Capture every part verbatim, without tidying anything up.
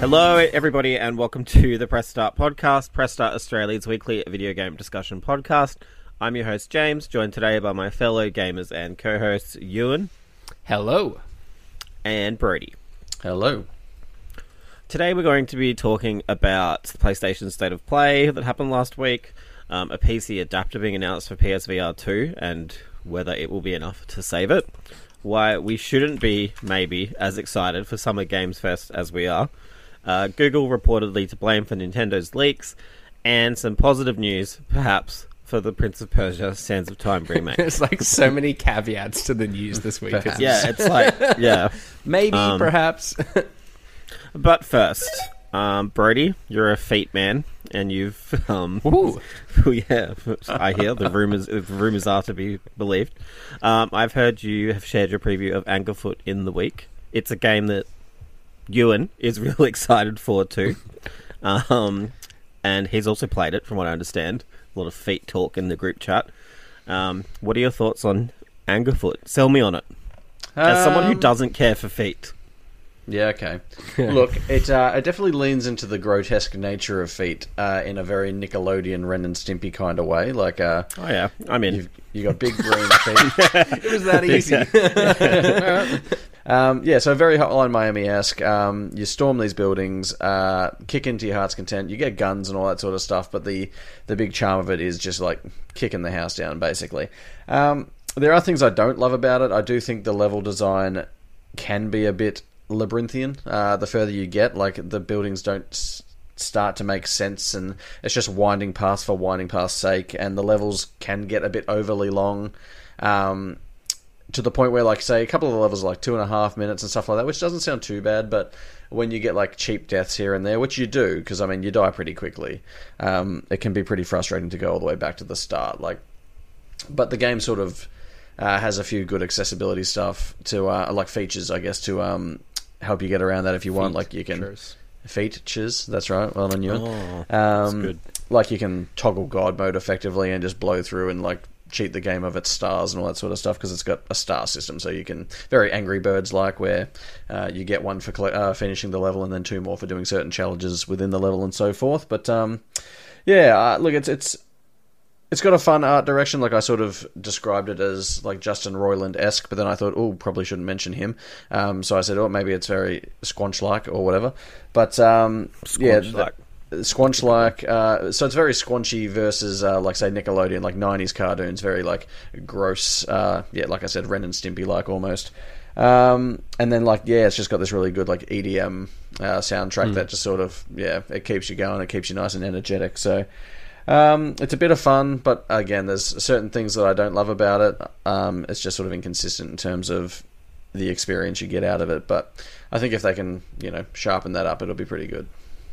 Hello, everybody, and welcome to the Press Start podcast, Press Start Australia's weekly video game discussion podcast. I'm your host, James, joined today by my fellow gamers and co-hosts, Ewan. Hello. And Brody. Hello. Today we're going to be talking about the PlayStation State of Play that happened last week, um, a P C adapter being announced for P S V R two, and whether it will be enough to save it, why we shouldn't be, maybe, as excited for Summer Games Fest as we are, uh, Google reportedly to blame for Nintendo's leaks, and some positive news, perhaps, for the Prince of Persia Sands of Time remake. There's like so many caveats to the news this week. Perhaps. Yeah, it's like, yeah. Maybe, Um, perhaps. But first, um, Brody, you're a feet man, and you've, um, Ooh. yeah, I hear the rumors. The rumors are to be believed. Um, I've heard you have shared your preview of Anglefoot in the week. It's a game that Ewan is really excited for too, um, and he's also played it, from what I understand. A lot of feet talk in the group chat. Um, what are your thoughts on Anglefoot? Sell me on it. As someone who Um, doesn't care for feet. Yeah, okay. Look, it uh, it definitely leans into the grotesque nature of feet uh, in a very Nickelodeon Ren and Stimpy kind of way. Like, uh, Oh yeah, I mean, you've you got big green feet. It was that easy. Um, yeah, so very Hotline Miami-esque. Um, you storm these buildings, uh, kick into your heart's content. You get guns and all that sort of stuff, but the, the big charm of it is just like kicking the house down, basically. Um, there are things I don't love about it. I do think the level design can be a bit labyrinthian uh, the further you get. Like, the buildings don't s- start to make sense, and it's just winding paths for winding paths' sake, and the levels can get a bit overly long. Um... To the point where, like, say, a couple of the levels are like two and a half minutes and stuff like that, which doesn't sound too bad, but when you get, like, cheap deaths here and there, which you do, because, I mean, you die pretty quickly, um, it can be pretty frustrating to go all the way back to the start. Like, but the game sort of uh, has a few good accessibility stuff to, uh, like, features, I guess, to um, help you get around that if you want. Like, you can... Features. Features, that's right, well done you. Oh, um, good. Like, you can toggle God mode effectively and just blow through and, like, cheat the game of its stars and all that sort of stuff, because it's got a star system, so you can, very Angry Birds like, where uh, you get one for uh, finishing the level and then two more for doing certain challenges within the level and so forth. But um, yeah, uh, look, it's it's it's got a fun art direction. Like, I sort of described it as like Justin Roiland-esque, but then I thought, oh, probably shouldn't mention him. Um, so I said, oh, maybe it's very Squanch-like or whatever. But um, yeah, Squanch-like. Squanch like, uh, so it's very squanchy versus, uh, like, say, Nickelodeon, like nineties cartoons, very, like, gross, uh, yeah, like I said, Ren and Stimpy like almost. Um, and then, like, yeah, it's just got this really good, like, E D M uh, soundtrack mm. that just sort of, yeah, it keeps you going, it keeps you nice and energetic. So um, it's a bit of fun, but again, there's certain things that I don't love about it. Um, it's just sort of inconsistent in terms of the experience you get out of it. But I think if they can, you know, sharpen that up, it'll be pretty good.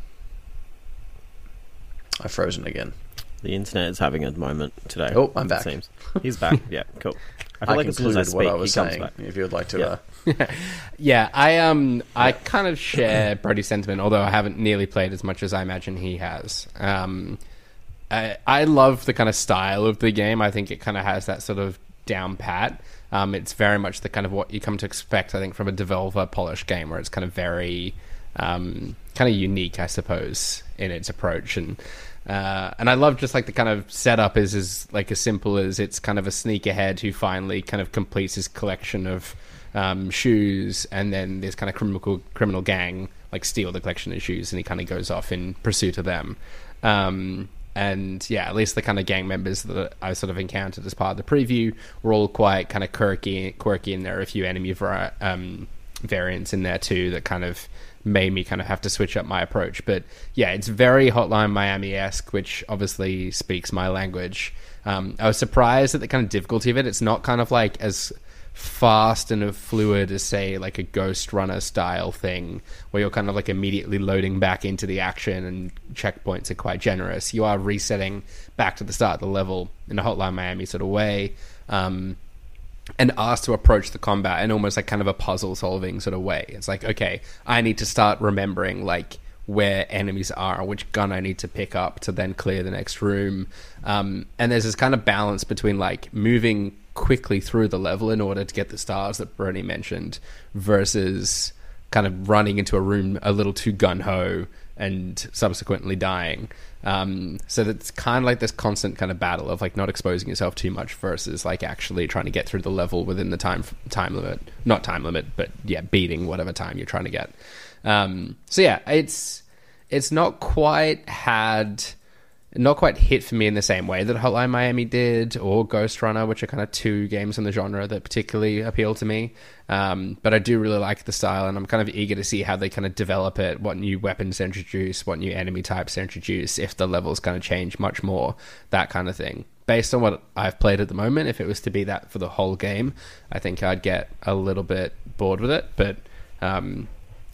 I've frozen again. The internet is having a moment today. Oh, I'm back. It seems. He's back. Yeah, cool. I feel I like as soon as concluded I speak, what I was he comes saying. back. If you would like to, Yeah. uh, Yeah, I um, I kind of share Brody's sentiment, although I haven't nearly played as much as I imagine he has. Um, I, I love the kind of style of the game. I think it kind of has that sort of down pat. Um, it's very much the kind of what you come to expect, I think, from a developer polished game, where it's kind of very um, kind of unique, I suppose, in its approach. And Uh, and I love just like the kind of setup is is like as simple as it's kind of a sneakerhead who finally kind of completes his collection of um, shoes, and then this kind of criminal criminal gang like steal the collection of shoes, and he kind of goes off in pursuit of them. Um, and yeah, at least the kind of gang members that I sort of encountered as part of the preview were all quite kind of quirky, quirky, and there are a few enemy vari- um, variants in there too that kind of made me kind of have to switch up my approach. But yeah, it's very Hotline Miami-esque, which obviously speaks my language. Um, I was surprised at the kind of difficulty of it. It's not kind of like as fast and as fluid as, say, like a Ghost Runner style thing, where you're kind of like immediately loading back into the action and checkpoints are quite generous. You are resetting back to the start of the level in a Hotline Miami sort of way. Um, and asked to approach the combat in almost like kind of a puzzle solving sort of way. It's like, okay, I need to start remembering like where enemies are, which gun I need to pick up to then clear the next room. Um, and there's this kind of balance between like moving quickly through the level in order to get the stars that Bernie mentioned versus kind of running into a room a little too gun-ho and subsequently dying. Um, so that's kind of like this constant kind of battle of like not exposing yourself too much versus like actually trying to get through the level within the time time limit. Not time limit, but yeah, beating whatever time you're trying to get. Um, so yeah, it's it's not quite had... not quite hit for me in the same way that Hotline Miami did, or Ghost Runner, which are kind of two games in the genre that particularly appeal to me. Um, but I do really like the style, and I'm kind of eager to see how they kind of develop it, what new weapons they introduce, what new enemy types they introduce, if the levels kind of change much more, that kind of thing. Based on what I've played at the moment, if it was to be that for the whole game, I think I'd get a little bit bored with it, but um,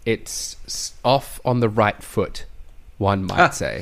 it's off on the right foot, one might ah. say.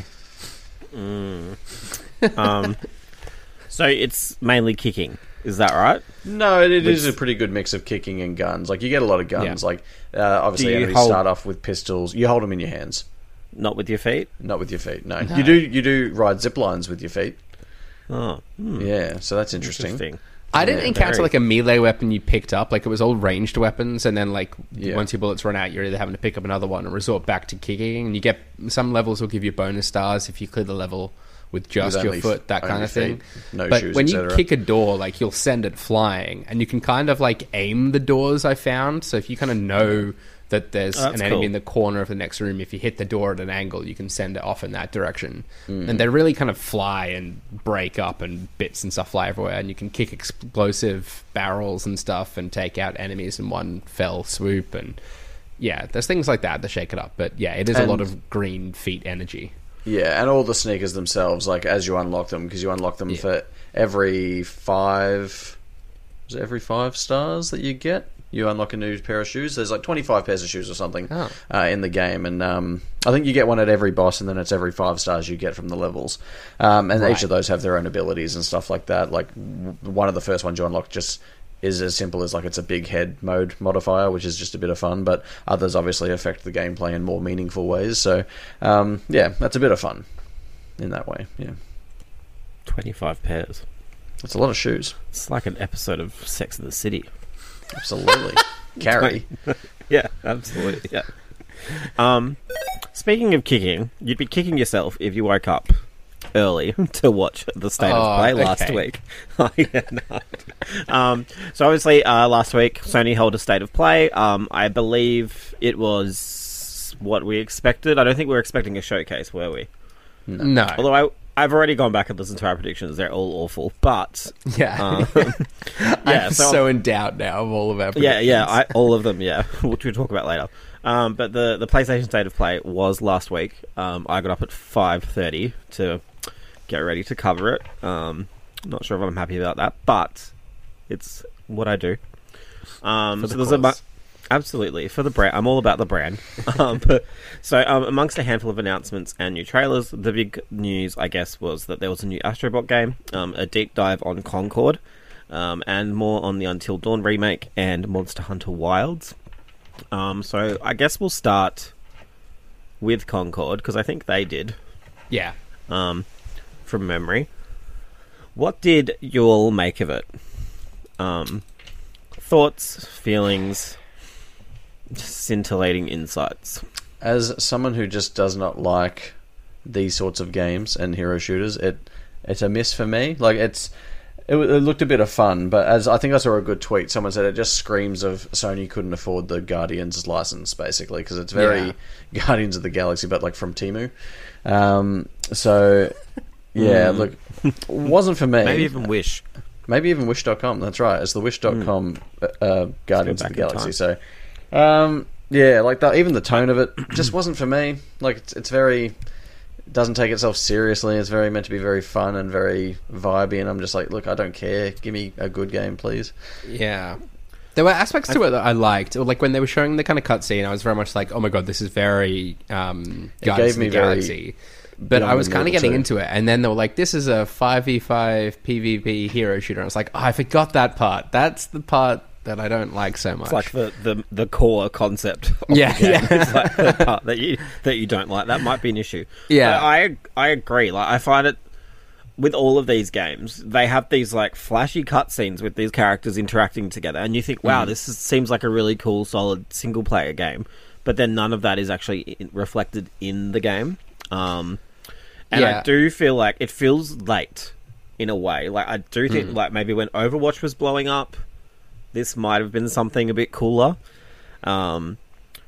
Mm. um, so it's mainly kicking, is that right? No, it, it Which... is a pretty good mix of kicking and guns. Like, you get a lot of guns. Yeah. Like, uh, obviously, enemies hold... start off with pistols. You hold them in your hands. Not with your feet? Not with your feet, no. no. You do You do ride zip lines with your feet. Oh. Hmm. Yeah, so that's interesting. interesting. I didn't Yeah, encounter very. like a melee weapon you picked up. Like, it was all ranged weapons, and then like Yeah. once your bullets run out, you're either having to pick up another one and resort back to kicking. And you get some levels will give you bonus stars if you clear the level with just With your only- foot, that kind only of thing. feet, no but shoes, when you et cetera. kick a door, like, you'll send it flying, and you can kind of like aim the doors. I found so if you kind of know that there's Oh, that's an enemy cool. in the corner of the next room, if you hit the door at an angle, you can send it off in that direction. Mm. And they really kind of fly and break up, and bits and stuff fly everywhere, and you can kick explosive barrels and stuff and take out enemies in one fell swoop. And yeah, there's things like that that shake it up. But yeah, it is And- a lot of green feet energy. Yeah, and all the sneakers themselves, like, as you unlock them, because you unlock them Yeah. for every five... Is it every five stars that you get? You unlock a new pair of shoes. There's like twenty-five pairs of shoes or something Oh. uh, in the game, and um, I think you get one at every boss, and then it's every five stars you get from the levels. Um, and Right. each of those have their own abilities and stuff like that. Like, w- one of the first ones you unlock just is as simple as like it's a big head mode modifier, which is just a bit of fun, but others obviously affect the gameplay in more meaningful ways. So um, yeah, that's a bit of fun in that way. Yeah, twenty-five pairs. it's a lot of shoes. It's like an episode of Sex and the City. Absolutely. Carrie. Yeah, absolutely. Yeah. Um, speaking of kicking, you'd be kicking yourself if you woke up early to watch the state Oh, of play last okay. week. Oh, yeah, no. um, so obviously, uh, last week Sony held a state of play. Um, I believe it was what we expected. I don't think we were expecting a showcase, were we? No. no. Although I, I've already gone back and listened to our predictions; they're all awful. But Yeah. um, yeah, I'm so, so in doubt now of all of our yeah, yeah, predictions. I, all of them, yeah, which we'll talk about later. Um, but the the PlayStation State of Play was last week. Um, I got up at five thirty to get ready to cover it. Um, not sure if I'm happy about that, but it's what I do. Um, For so the there's a mu- cause. absolutely for the brand. I'm all about the brand. um, but, so um, amongst a handful of announcements and new trailers, the big news, I guess, was that there was a new Astrobot game, um, a deep dive on Concord, um, and more on the Until Dawn remake and Monster Hunter Wilds. Um, so I guess we'll start with Concord because I think they did. Yeah. Um, from memory, what did you all make of it? Um, thoughts, feelings, scintillating insights. As someone who just does not like these sorts of games and hero shooters, it it's a miss for me. Like, it's it, it looked a bit of fun, but as I think I saw a good tweet, someone said it just screams of Sony couldn't afford the Guardians license, basically, because it's very Yeah. Guardians of the Galaxy, but like from Temu. Um, so yeah, Mm. look, wasn't for me. Maybe even Wish. Maybe even Wish dot com, that's right. It's the Wish dot com Mm. uh, Guardians of back the in Galaxy. So, um, yeah, like that. Even the tone of it just wasn't for me. Like, it's, it's very... doesn't take itself seriously. It's very meant to be very fun and very vibey, and I'm just like, look, I don't care. Give me a good game, please. Yeah. There were aspects to it that I liked. Or like when they were showing the kind of cutscene, I was very much like, oh my god, this is very um, It Guardians gave me of the very Galaxy. But Beyond I was the kind of Mortal getting too. into it, and then they were like, this is a five v five PvP hero shooter. And I was like, oh, I forgot that part. That's the part that I don't like so much. It's like the, the, the core concept. Of Yeah, the game. yeah. It's like the part that you that you don't like. That might be an issue. Yeah. But I I agree. Like, I find it. with all of these games, they have these like flashy cutscenes with these characters interacting together, and you think, "Wow, Mm. this is, seems like a really cool, solid single player game." But then none of that is actually in, reflected in the game. Um, and Yeah. I do feel like it feels late in a way. Like I do think, Mm. like maybe when Overwatch was blowing up, this might have been something a bit cooler. Um,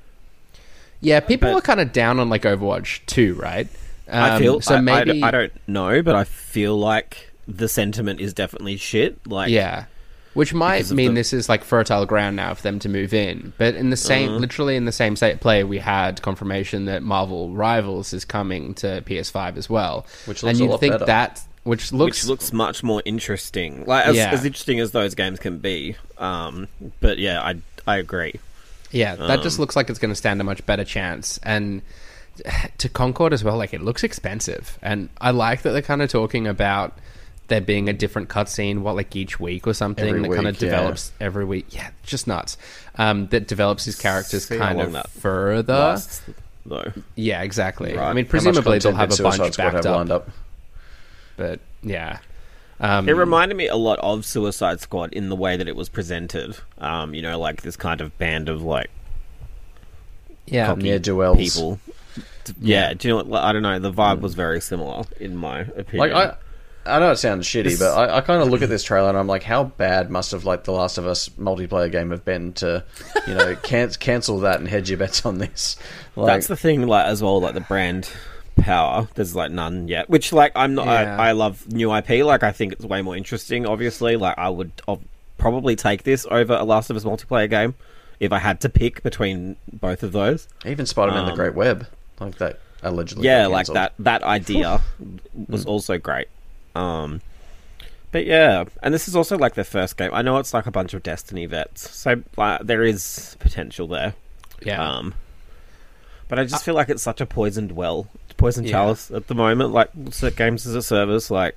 Yeah, people But- are kind of down on like Overwatch too, right? Um, I feel so. I, Maybe I, I don't know, but I feel like the sentiment is definitely shit. Like, yeah, which might because of mean the- this is like fertile ground now for them to move in. But in the same, Uh-huh. literally in the same state play, we had confirmation that Marvel Rivals is coming to P S five as well, Which and looks a you'd lot think better. that which looks, which looks much more interesting. Like as, Yeah. as interesting as those games can be. Um, but yeah, I I agree. yeah, that just um, looks like it's going to stand a much better chance. And to Concord as well, like it looks expensive, and I like that they're kind of talking about there being a different cutscene, what like each week or something Every that kind of week, yeah. develops every week. Yeah, just nuts. Um, that develops his characters See how kind long of that further. Lasts, though. Yeah, exactly. Right. I mean, How much presumably they'll content have did a bunch Suicide Squad backed have up, lined up? but yeah. Um, It reminded me a lot of Suicide Squad in the way that it was presented. Um, you know, like this kind of band of like yeah, cocky Ne'er do wells. people. Yeah, do you know what? like, I don't know. The vibe was very similar, in my opinion. Like I, I know it sounds shitty, This- but I, I kind of look at this trailer and I'm like, how bad must have like the Last of Us multiplayer game have been to, you know, can- cancel that and hedge your bets on this. Like, That's the thing, like as well, like the brand power. There's like none yet. Which, like, I'm not. Yeah. I, I love new I P. Like, I think it's way more interesting. Obviously, like I would I'll probably take this over a Last of Us multiplayer game if I had to pick between both of those. even Spider-Man: The um, Great Web, like that allegedly. Yeah, got like cancelled. that. That idea was also great. Um, but yeah, and this is also like their first game. I know it's like a bunch of Destiny vets, so like there is potential there. yeah. Um, but I just feel like it's such a poisoned well, poisoned Yeah. chalice at the moment. Like s- games as a service, like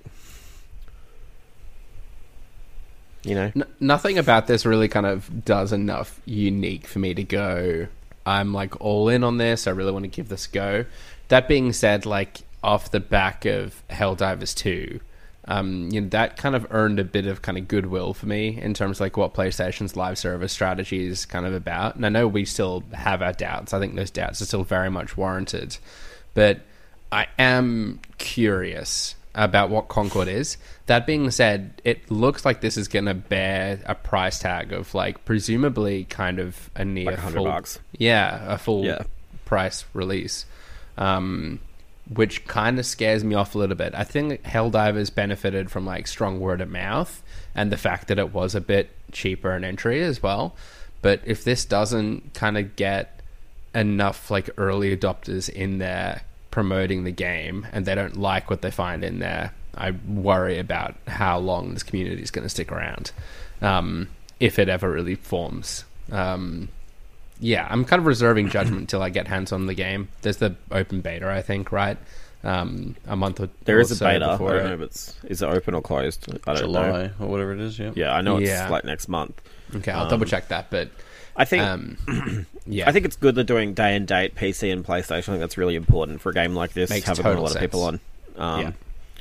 you know, N- nothing about this really kind of does enough unique for me to go, I'm like all in on this. I really want to give this a go. That being said, like off the back of Helldivers two, um, you know, that kind of earned a bit of kind of goodwill for me in terms of like what PlayStation's live service strategy is kind of about. And I know we still have our doubts. I think those doubts are still very much warranted. But I am curious about what Concord is. That being said, it looks like this is going to bear a price tag of like presumably kind of a near Like a hundred full, bucks. yeah, a full Yeah. price release, um, which kind of scares me off a little bit. I think Helldivers benefited from like strong word of mouth and the fact that it was a bit cheaper in entry as well. But if this doesn't kind of get enough like early adopters in there promoting the game and they don't like what they find in there, I worry about how long this community is going to stick around, um, if it ever really forms. Um, yeah, I'm kind of reserving judgment until I get hands on the game. There's the open beta, I think, right? Um, a month or there or is a so beta. I before don't it. know if it's is it open or closed. I don't know. July or whatever it is. Yeah. Yeah, I know it's Yeah. like next month. Okay, I'll Um, double check that, but I think um, yeah, I think it's good they're doing day and date P C and PlayStation. I think that's really important for a game like this. Makes having a total lot of people on. sense. Um, Yeah.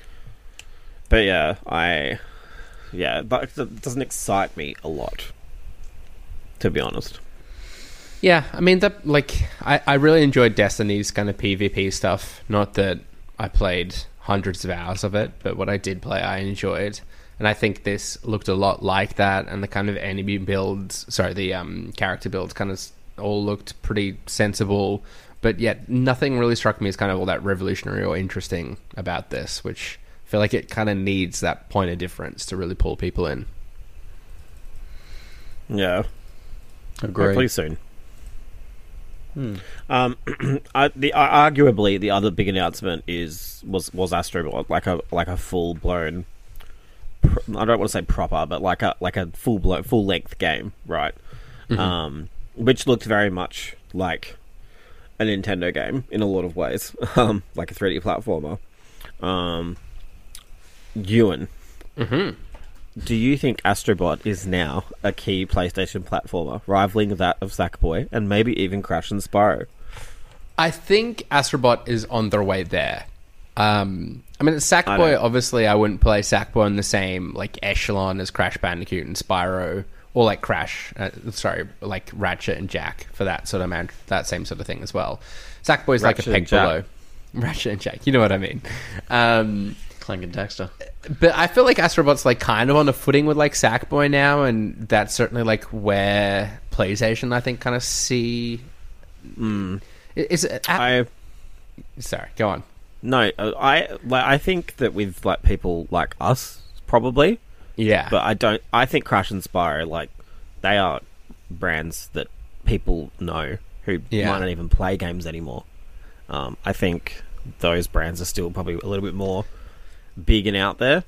But yeah, I yeah, that, that doesn't excite me a lot, to be honest. Yeah, I mean that. Like, I, I really enjoyed Destiny's kind of PvP stuff. Not that I played hundreds of hours of it, but what I did play, I enjoyed. And I think this looked a lot like that, and the kind of enemy builds, sorry, the um, character builds, kind of s- all looked pretty sensible. But yet, nothing really struck me as kind of all that revolutionary or interesting about this, which I feel like it kind of needs that point of difference to really pull people in. Yeah, Agree. hopefully soon. Hmm. Um, I, the uh, arguably the other big announcement is was was Astrobot, like a like a full blown. I don't want to say proper, but like a like a full blown full length game, right? Mhm. Um, which looked very much like a Nintendo game in a lot of ways, um, like a three D platformer. Um, Ewan, Mm-hmm. do you think Astrobot is now a key PlayStation platformer, rivaling that of Sackboy and maybe even Crash and Spyro? I think Astrobot is on their way there. Um, I mean, Sackboy, obviously, I wouldn't play Sackboy in the same like echelon as Crash Bandicoot and Spyro, or like Crash. Uh, sorry, like Ratchet and Jack for that sort of man, that same sort of thing as well. Sackboy's like a peg below. Ratchet and Jack, you know what I mean. Um, Clank and Daxter. But I feel like Astrobot's like kind of on a footing with like Sackboy now, and that's certainly like where PlayStation, I think, kind of see. Mm. Is it? I sorry, go on. No, I like. I think that with like people like us, probably. Yeah. But I don't. I think Crash and Spyro, like, they are brands that people know who Yeah. might not even play games anymore. Um, I think those brands are still probably a little bit more big and out there.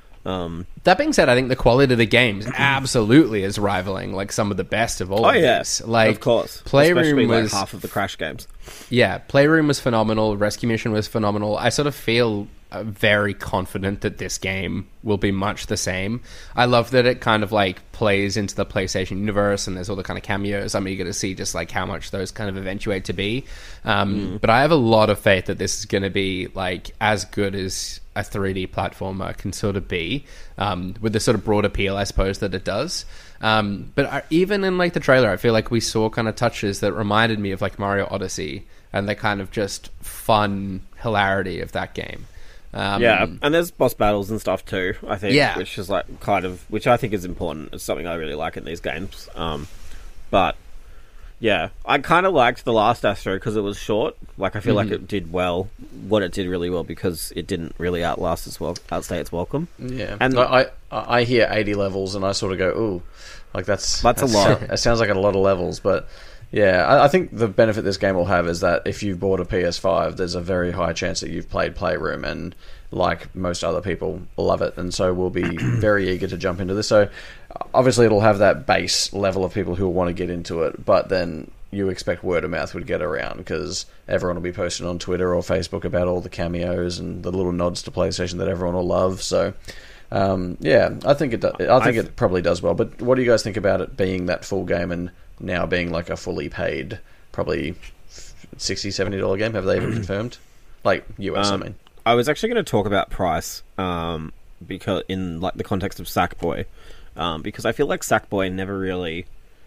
Um, that being said, I think the quality of the games absolutely is rivaling like some of the best of all. oh of yeah, these. Like of course. Playroom Especially, like, was half of the Crash games. Yeah, Playroom was phenomenal. Rescue Mission was phenomenal. I sort of feel uh, very confident that this game will be much the same. I love that it kind of like plays into the PlayStation universe, and there's all the kind of cameos. I'm eager to see just like how much those kind of eventuate to be. Um, Mm. But I have a lot of faith that this is going to be like as good as a three D platformer can sort of be, um, with the sort of broad appeal, I suppose, that it does. Um, but I, even in like the trailer, I feel like we saw kind of touches that reminded me of like Mario Odyssey and the kind of just fun hilarity of that game. Um, Yeah, and there's boss battles and stuff too, I think, Yeah. which is like kind of, which I think is important. It's something I really like in these games. Um, but yeah, I kind of liked the last Astro because it was short. Like, I feel like it did well, what it did really well, because it didn't really outlast its well, outstay its welcome. Yeah, And- and I, I I hear eighty levels and I sort of go, ooh, like that's That's a lot. It sounds like a lot of levels, but yeah, I, I think the benefit this game will have is that if you've bought a P S five, there's a very high chance that you've played Playroom, and like most other people, love it, and so we'll be very eager to jump into this. So obviously, it'll have that base level of people who will want to get into it, but then you expect word of mouth would get around because everyone will be posting on Twitter or Facebook about all the cameos and the little nods to PlayStation that everyone will love. So, um, yeah, I think it. Do- I think I've- it probably does well. But what do you guys think about it being that full game and now being like a fully paid, probably sixty dollars, seventy dollars game? Have they even confirmed? Like U S, Um, I mean. I was actually going to talk about price, um, because in like the context of Sackboy, um, because I feel like Sackboy never really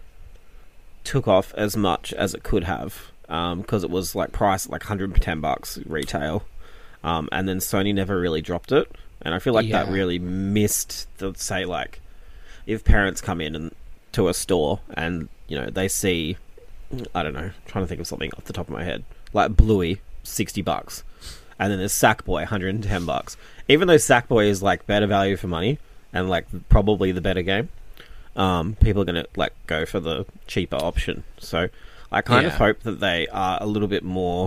took off as much as it could have, because it was like priced at like one hundred ten bucks retail, um, and then Sony never really dropped it, and I feel like that Yeah. really missed the, say, like, if parents come in and to a store and, you know, they see, I don't know, trying to think of something off the top of my head, like Bluey, sixty bucks. And then there's Sackboy, one hundred ten bucks. Even though Sackboy is like better value for money and like probably the better game, um, people are gonna like go for the cheaper option. So I kind of Yeah. hope that they are a little bit more,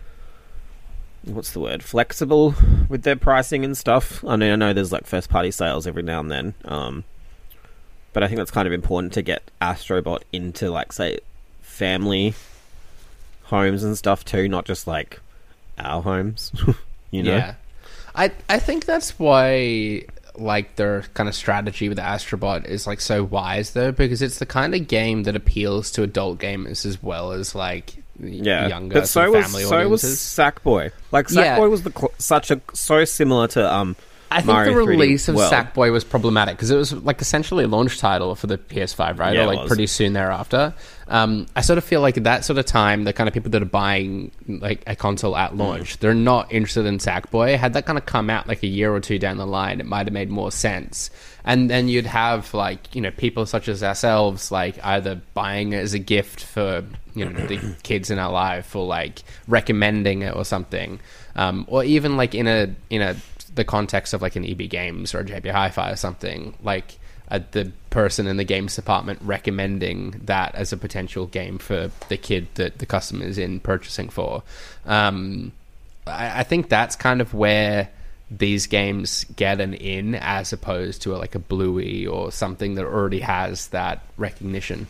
what's the word, flexible with their pricing and stuff. I mean, I know there's like first party sales every now and then, um, but I think that's kind of important to get Astrobot into like, say, family homes and stuff too, not just like our homes. You know? Yeah. I I think that's why like their kind of strategy with Astrobot is like so wise though, because it's the kind of game that appeals to adult gamers as well as like Yeah, younger but so sort of was family so was audiences. Sackboy. Like Sackboy Yeah. was the cl- such a so similar to um. I think Mario the three D release of world. Sackboy was problematic because it was like essentially a launch title for the P S five, right? Yeah, or it like was. pretty soon thereafter. Um, I sort of feel like that sort of time, the kind of people that are buying like a console at launch, they're not interested in Sackboy. Had that kind of come out like a year or two down the line, it might have made more sense. And then you'd have like, you know, people such as ourselves, like either buying it as a gift for, you know, the kids in our life, or like recommending it or something, um, or even like in a in a the context of like an E B Games or a J B Hi-Fi or something, like uh, the person in the games department recommending that as a potential game for the kid that the customer is in purchasing for. Um, I, I think that's kind of where these games get an in, as opposed to a, like a Bluey or something that already has that recognition.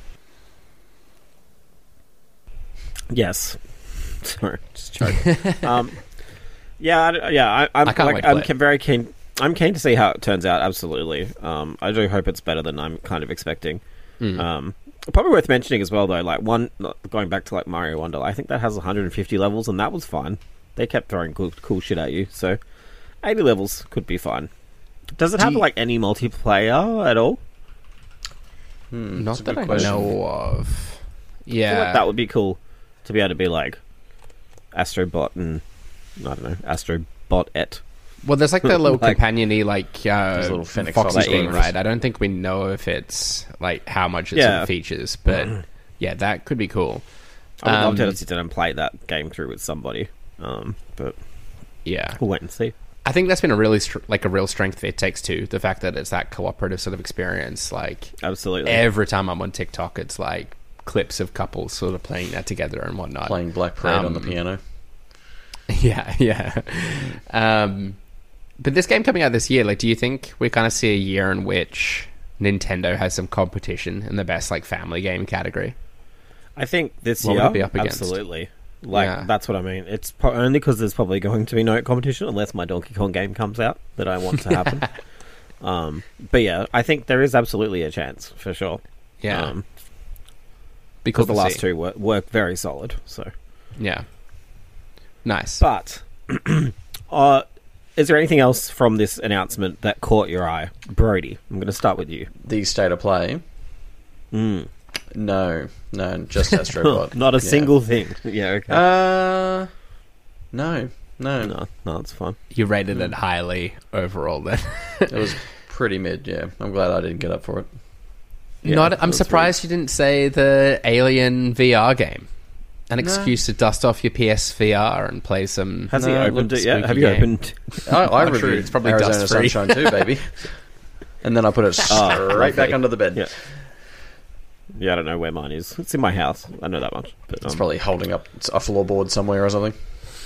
Yes. Sorry, just choked. um, yeah, I, yeah. I, I'm I can't like, wait to I'm play it. ke- very keen. I'm keen to see how it turns out. Absolutely. Um, I do hope it's better than I'm kind of expecting. Mm. Um, probably worth mentioning as well, though. Like one, going back to like Mario Wonder, I think that has one hundred fifty levels, and that was fine. they kept throwing cool, cool shit at you. So eighty levels could be fine. Does it Do have you- like any multiplayer at all? Hmm, Not that's a that good I question. know of. I feel Yeah, like that would be cool to be able to be like Astrobot and I don't know Astrobot-et. well, there's like the little Like- companion-y, like uh, Those little Fennec Foxy Fox thing, things. right? I don't think we know if it's like how much it Yeah. sort of features, but yeah, that could be cool. I would love to Um, sit down and play that game through with somebody, um, but Yeah, we'll wait and see. I think that's been a really str- like a real strength of It Takes Two. The fact that it's that cooperative sort of experience. Like Absolutely. every time I'm on TikTok, it's like clips of couples sort of playing that together and whatnot. Playing Black Parade on the Um, piano. Yeah, yeah. Um, but this game coming out this year, like, do you think we kind of see a year in which Nintendo has some competition in the best like family game category? I think this What would year, it be up against? absolutely. Like Yeah. that's what I mean. It's pro- only because there's probably going to be no competition unless my Donkey Kong game comes out that I want to happen. um, but yeah, I think there is absolutely a chance for sure. Yeah, um, because because the last two work, work very solid. So, Yeah, nice. but uh, is there anything else from this announcement that caught your eye, Brody? I'm going to start with you. The state of play. Mm. No, no, just Astrobot. Not a Yeah. single thing. Yeah. Okay. Uh, no, no, no, no, it's fine. You rated it highly overall, then. It was pretty mid. Yeah, I'm glad I didn't get up for it. Yeah, Not. I'm that's surprised you didn't say the Alien V R game. An No. excuse to dust off your P S V R and play some. Has he No, opened looked it yet? spooky Have you game. opened? I, I Not true, reviewed it's probably Arizona dust-free. Sunshine too, baby. And then I put it straight lovely. back under the bed. Yeah. Yeah, I don't know where mine is. It's in my house. I know that much. But, It's um, probably holding up a floorboard somewhere or something.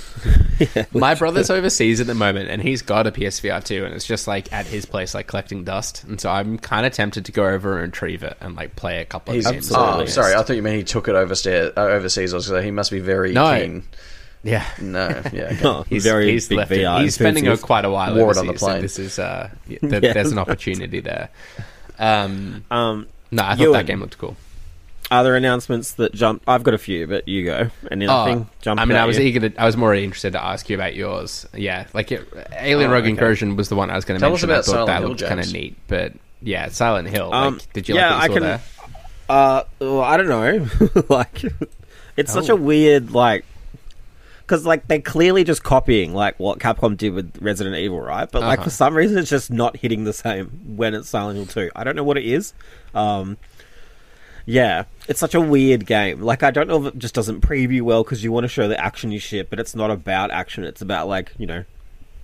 My brother's overseas at the moment, and he's got a P S V R too, and it's just like at his place, like collecting dust. And so I'm kind of tempted to go over and retrieve it and like play a couple of He's, games. Absolutely. oh, sorry, I thought you meant he took it overstairs, uh, overseas. I was gonna say he must be very No. keen. Yeah, No, yeah, okay. oh, he's very he's big left V it. R. He's spending a, enthusiast. quite a while Wore it on overseas, the so plane. this is uh, th- Yeah. there's an opportunity there. Um, Um, no, I thought Ewan. that game looked cool. other announcements that jumped. I've got a few, but you go. Anything Oh, jump? I mean, out I was you? eager to. I was more interested to ask you about yours. Yeah, like it, Alien Oh, Rogue okay. Incursion was the one I was going to Tell us mention. about I thought Silent that Hill, looked kind of James. neat, but yeah, Silent Hill. Um, like, did you yeah, like what you I saw can- there? Uh, well, I don't know. like, it's such Oh. a weird like. Because like they're clearly just copying like what Capcom did with Resident Evil, right? But like Uh-huh. for some reason it's just not hitting the same when it's Silent Hill two. I don't know what it is. Um, yeah, it's such a weird game. Like I don't know if it just doesn't preview well because you want to show the action you shit, but it's not about action. It's about like you know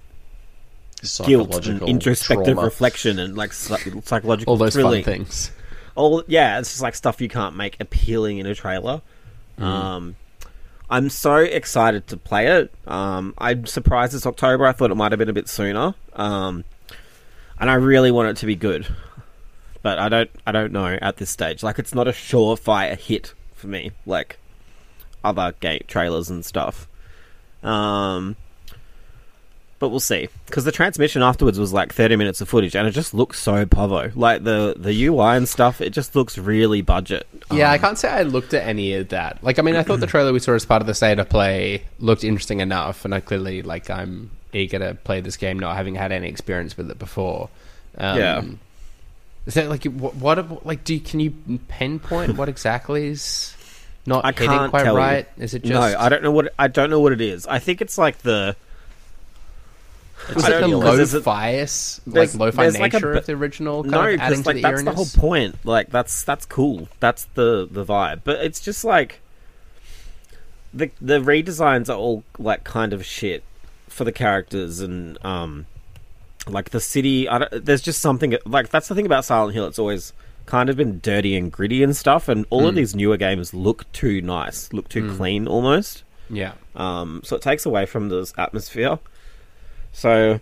guilt and Psychological introspective trauma. reflection and like psy- psychological All those thrilling. fun things. All yeah, it's just like stuff you can't make appealing in a trailer. Mm. Um, I'm so excited to play it. Um, I'm surprised it's October. I thought it might have been a bit sooner. Um, and I really want it to be good, but I don't. I don't know at this stage. Like it's not a surefire hit for me, like other game trailers and stuff. Um, but we'll see because the transmission afterwards was like thirty minutes of footage, and it just looks so povo. Like the the U I and stuff, it just looks really budget. Yeah, Um, I can't say I looked at any of that. Like, I mean, I thought the trailer we saw as part of the state of play looked interesting enough, and I clearly like I'm eager to play this game, not having had any experience with it before. Um, Yeah. Is that like what? what like, do you, can you pinpoint what exactly is not I hitting can't quite tell you. right? Is it just No, I don't know what I don't know what it is. I think it's like the was I it the don't know, 'cause low there's a- fias, like there's- lo-fi there's like a nature bit- of the original? Kind no, of adding because to like the that's the whole eeriness? point. Like that's that's cool. That's the the vibe. But it's just like the the redesigns are all like kind of shit for the characters and um like the city. I don't, there's just something like that's the thing about Silent Hill. It's always kind of been dirty and gritty and stuff. And all of these newer games look too nice, look too clean almost. Yeah. Um, so it takes away from this atmosphere. So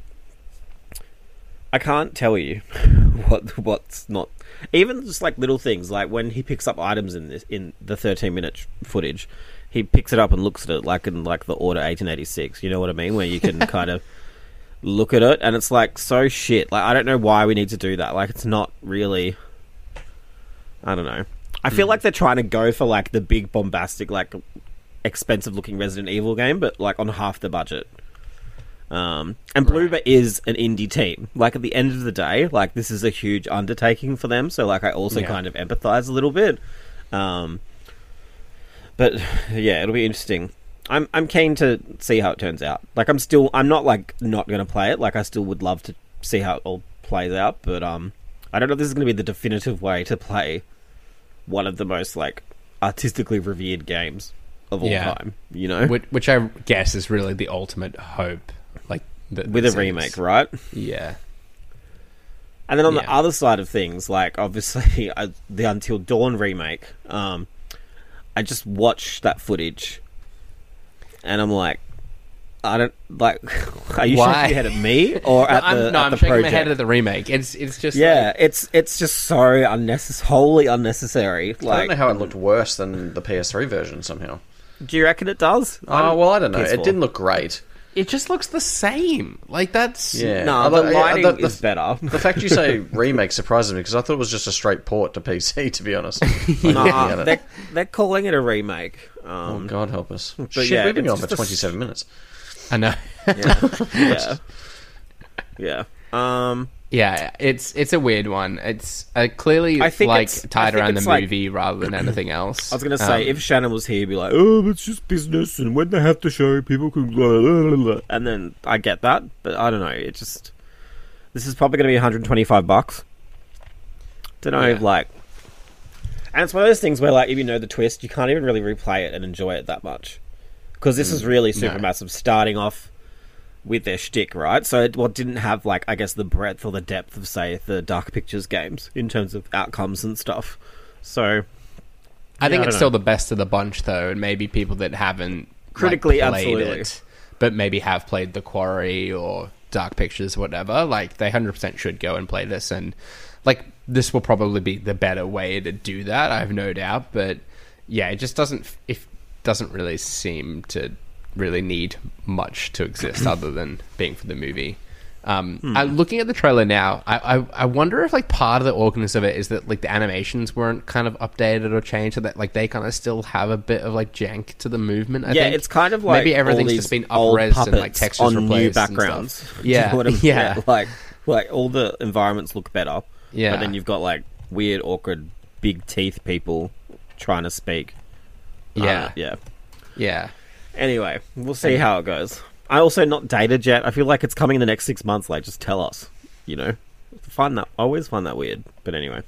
I can't tell you what what's not. Even just like little things, like when he picks up items in this in the thirteen minute footage, he picks it up and looks at it like in like the Order eighteen eighty-six. You know what I mean? Where you can kind of look at it, and it's like so shit. Like I don't know why we need to do that. Like it's not really. I don't know. I feel like they're trying to go for like the big bombastic like expensive looking Resident Evil game, but like on half the budget. Um, and Bloober is an indie team. Like at the end of the day, like this is a huge undertaking for them. So like I also Yeah. kind of empathize a little bit. Um, but yeah, it'll be interesting. I'm I'm keen to see how it turns out. Like I'm still I'm not like not going to play it. Like I still would love to see how it all plays out. But um, I don't know if this is going to be the definitive way to play one of the most like artistically revered games of all Yeah. time. You know, which, which I guess is really the ultimate hope, like that with a this is. remake, right? Yeah, And then on the Yeah. other side of things, like obviously I, the Until Dawn remake, um, I just watched that footage, and I'm like, I don't like. Are you Why? shaking your head at me or at I'm, the no, at I'm the shaking project? my head at the remake. It's it's just Yeah, like, it's it's just so unnecessary, wholly unnecessary. I Like, don't know how it looked worse than the P S three version somehow. do you reckon it does? Oh, well, I don't know. P S four. It didn't look great. it just looks the same. Like that's Yeah. No, Although, the yeah, lighting the- the- is better. The fact you say remake surprises me because I thought it was just a straight port to P C, to be honest. Like, looking Nah, at it. they're, they're calling it a remake. Oh, Um, God help us. but Shit, yeah, we've been it's on for just a s- twenty-seven minutes. I know. yeah, yeah. Um, Yeah, it's it's a weird one. It's uh, clearly I think like it's- I tied think around the it's like- movie rather than anything else. I was gonna say, Um, if Shannon was here, he'd be like, "Oh, it's just business, and when they have to show, people can." Blah, blah, blah, blah." And then I get that, but I don't know. It just this is probably gonna be one hundred twenty-five bucks. Don't know, Yeah. like, and it's one of those things where, like, if you know the twist, you can't even really replay it and enjoy it that much because this is really super no. massive, starting off with their shtick, right? So it well, didn't have like I guess the breadth or the depth of say the Dark Pictures games in terms of outcomes and stuff. So I think Yeah, I it's don't still know. the best of the bunch, though, and maybe people that haven't like, Critically, played absolutely. it, but maybe have played The Quarry or Dark Pictures, or whatever. Like they one hundred percent should go and play this, and like this will probably be the better way to do that. I have no doubt, but yeah, it just doesn't. It doesn't really seem to really need much to exist other than being for the movie. Um, Hmm. I, looking at the trailer now, I, I I wonder if like part of the awkwardness of it is that like the animations weren't kind of updated or changed, so that like they kind of still have a bit of like jank to the movement. I yeah, think. it's kind of like maybe everything's all just these been old up-res and like puppets textures on new replaced and backgrounds. stuff. Do you Yeah, know what I mean? yeah. like like all the environments look better. Yeah. but then you've got like weird, awkward, big teeth people trying to speak. Yeah, Uh, yeah. yeah. Anyway, we'll see how it goes. I also not dated yet. I feel like it's coming in the next six months. Like, just tell us. You know, I find that I always find that weird. But anyway,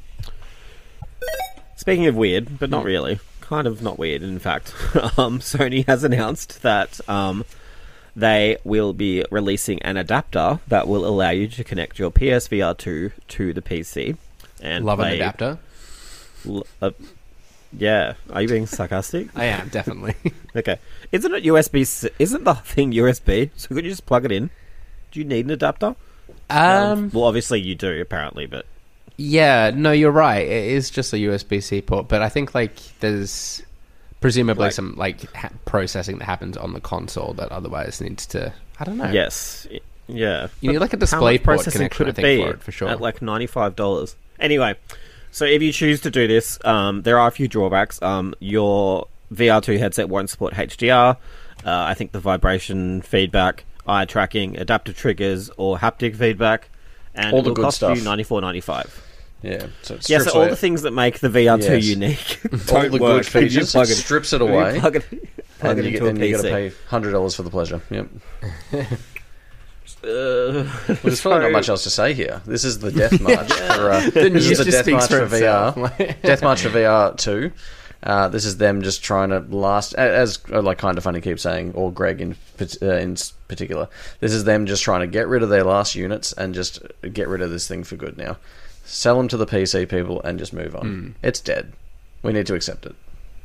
speaking of weird, but not really, kind of not weird. In fact, um, Sony has announced that um, they will be releasing an adapter that will allow you to connect your P S V R two to the P C and Love an play- adapter. L- uh, yeah, are you being sarcastic? I am definitely. Okay. Isn't it U S B? C- Isn't the thing U S B? So could you just plug it in? Do you need an adapter? um, well, obviously you do, apparently, but yeah, no, you're right. It is just a U S B C port, but I think like there's presumably Like- some like ha- processing that happens on the console that otherwise needs to. I don't know. yes, I- yeah. You need like a How display much port processing connection. could I it think be for it for sure. at like ninety-five dollars? Anyway, so if you choose to do this, um, there are a few drawbacks. Um, your V R two headset won't support H D R. Uh, I think the vibration feedback, eye tracking, adaptive triggers, or haptic feedback, and All it the will good cost stuff. you ninety-four ninety-five. Yeah, so it Yeah, strips so all away the things that make the V R two Yes. unique all don't the work good when you features, plug it it, strips it when you away, plug it, plug and it you, into a and you got to P C. pay hundred dollars for the pleasure. Yep. Uh, Well, there's probably not much else to say here. This is the death march for uh, The this news is the just death speaks march for for V R. itself. Death march for V R two. Uh, this is them just trying to last, a- as uh, like kind of funny keeps saying, or Greg in pat- uh, in s- particular. This is them just trying to get rid of their last units and just get rid of this thing for good now. Sell them to the P C people and just move on. Mm. It's dead. We need to accept it.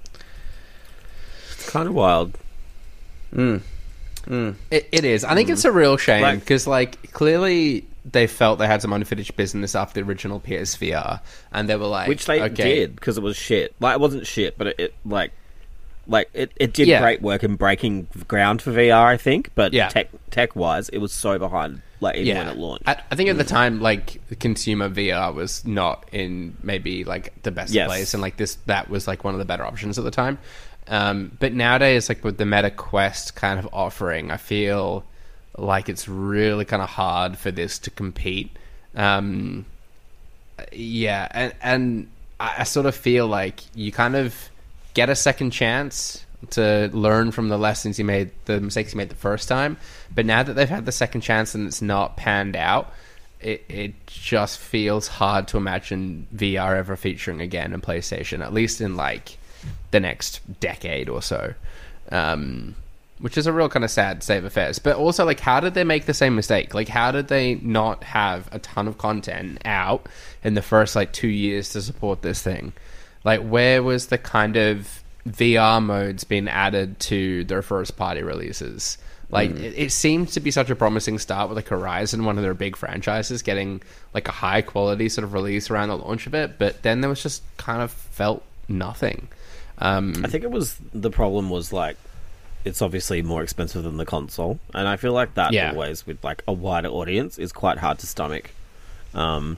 It's kind of wild. Mm. Mm. It, it is. I think it's a real shame Like- because, like, clearly they felt they had some unfinished business after the original P S V R, and they were like, Which they okay, did, because it was shit. Like, it wasn't shit, but it, it like... like it, it did Yeah. great work in breaking ground for V R, I think, but Yeah. tech tech wise, it was so behind. Like even Yeah, when it launched, I, I think at the time, like consumer V R was not in maybe like the best Yes. place, and like this that was like one of the better options at the time. Um, but nowadays, like with the Meta Quest kind of offering, I feel like it's really kind of hard for this to compete. Um, yeah, and and I, I sort of feel like you kind of get a second chance to learn from the lessons you made, the mistakes you made the first time. But now that they've had the second chance and it's not panned out, it, it just feels hard to imagine V R ever featuring again in PlayStation, at least in like the next decade or so. Um, which is a real kind of sad state of affairs. But also, like, how did they make the same mistake? Like, how did they not have a ton of content out in the first like two years to support this thing? Like, where was the kind of V R modes being added to their first party releases? Like, mm. it, it seemed to be such a promising start with like Horizon, one of their big franchises, getting like a high quality sort of release around the launch of it. But then there was just kind of felt nothing. Um, I think it was the problem was like it's obviously more expensive than the console, and I feel like that Yeah. always with like a wider audience is quite hard to stomach. Um,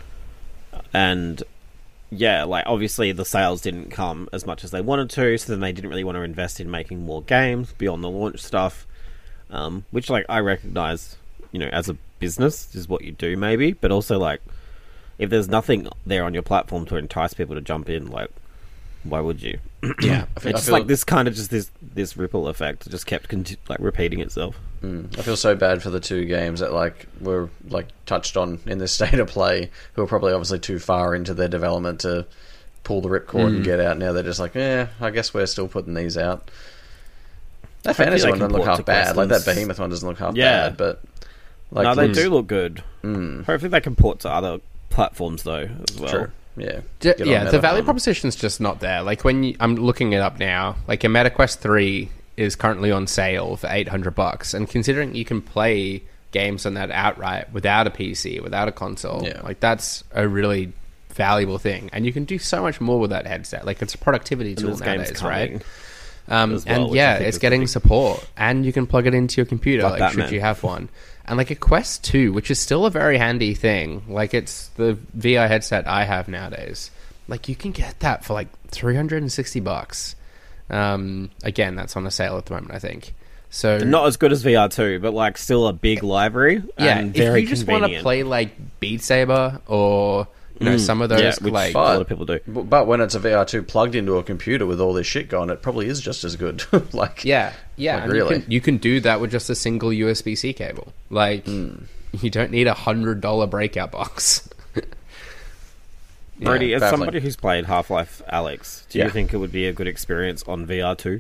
and yeah, like obviously the sales didn't come as much as they wanted to, so then they didn't really want to invest in making more games beyond the launch stuff. Um, which like I recognize, you know, as a business is what you do maybe, but also like if there's nothing there on your platform to entice people to jump in, like why would you? yeah, I feel, It's I just feel, like this kind of just this this ripple effect just kept conti- like repeating itself. mm, I feel so bad for the two games that like were like touched on in this state of play, who are probably obviously too far into their development to pull the ripcord Mm. and get out. Now they're just like, yeah, I guess we're still putting these out. That Hopefully fantasy they one can doesn't look port half to bad. Like that Questons. behemoth one doesn't look half Yeah. bad, but like no, they looks- do look good. Mm, Hopefully they can port to other platforms though as well. true. Yeah. D- Get on yeah, the Meta. value Um, proposition's just not there. Like when you, I'm looking it up now, like a MetaQuest three is currently on sale for eight hundred bucks, and considering you can play games on that outright without a P C, without a console, Yeah. like that's a really valuable thing, and you can do so much more with that headset. Like it's a productivity And tool this game's nowadays, coming. right? Um, as well, and which I yeah, think it's is getting big. support, and you can plug it into your computer, Like like, that, should man. you have one. And like a Quest two, which is still a very handy thing. Like it's the V R headset I have nowadays. Like you can get that for like three hundred and sixty bucks. Um, again, that's on a sale at the moment, I think. So Not as good as V R two, but like still a big library. yeah, and if very you just want to convenient. play like Beat Saber or you know Mm, some of those yeah, which like a lot of people do. b- But when it's a V R two plugged into a computer with all this shit going, it probably is just as good. like yeah, yeah, Like, and really? you can, you can do that with just a single U S B C cable. Like you don't need a hundred dollar breakout box. Brody, Yeah, as baffling. somebody who's played Half-Life Alyx, do Yeah. you think it would be a good experience on V R two?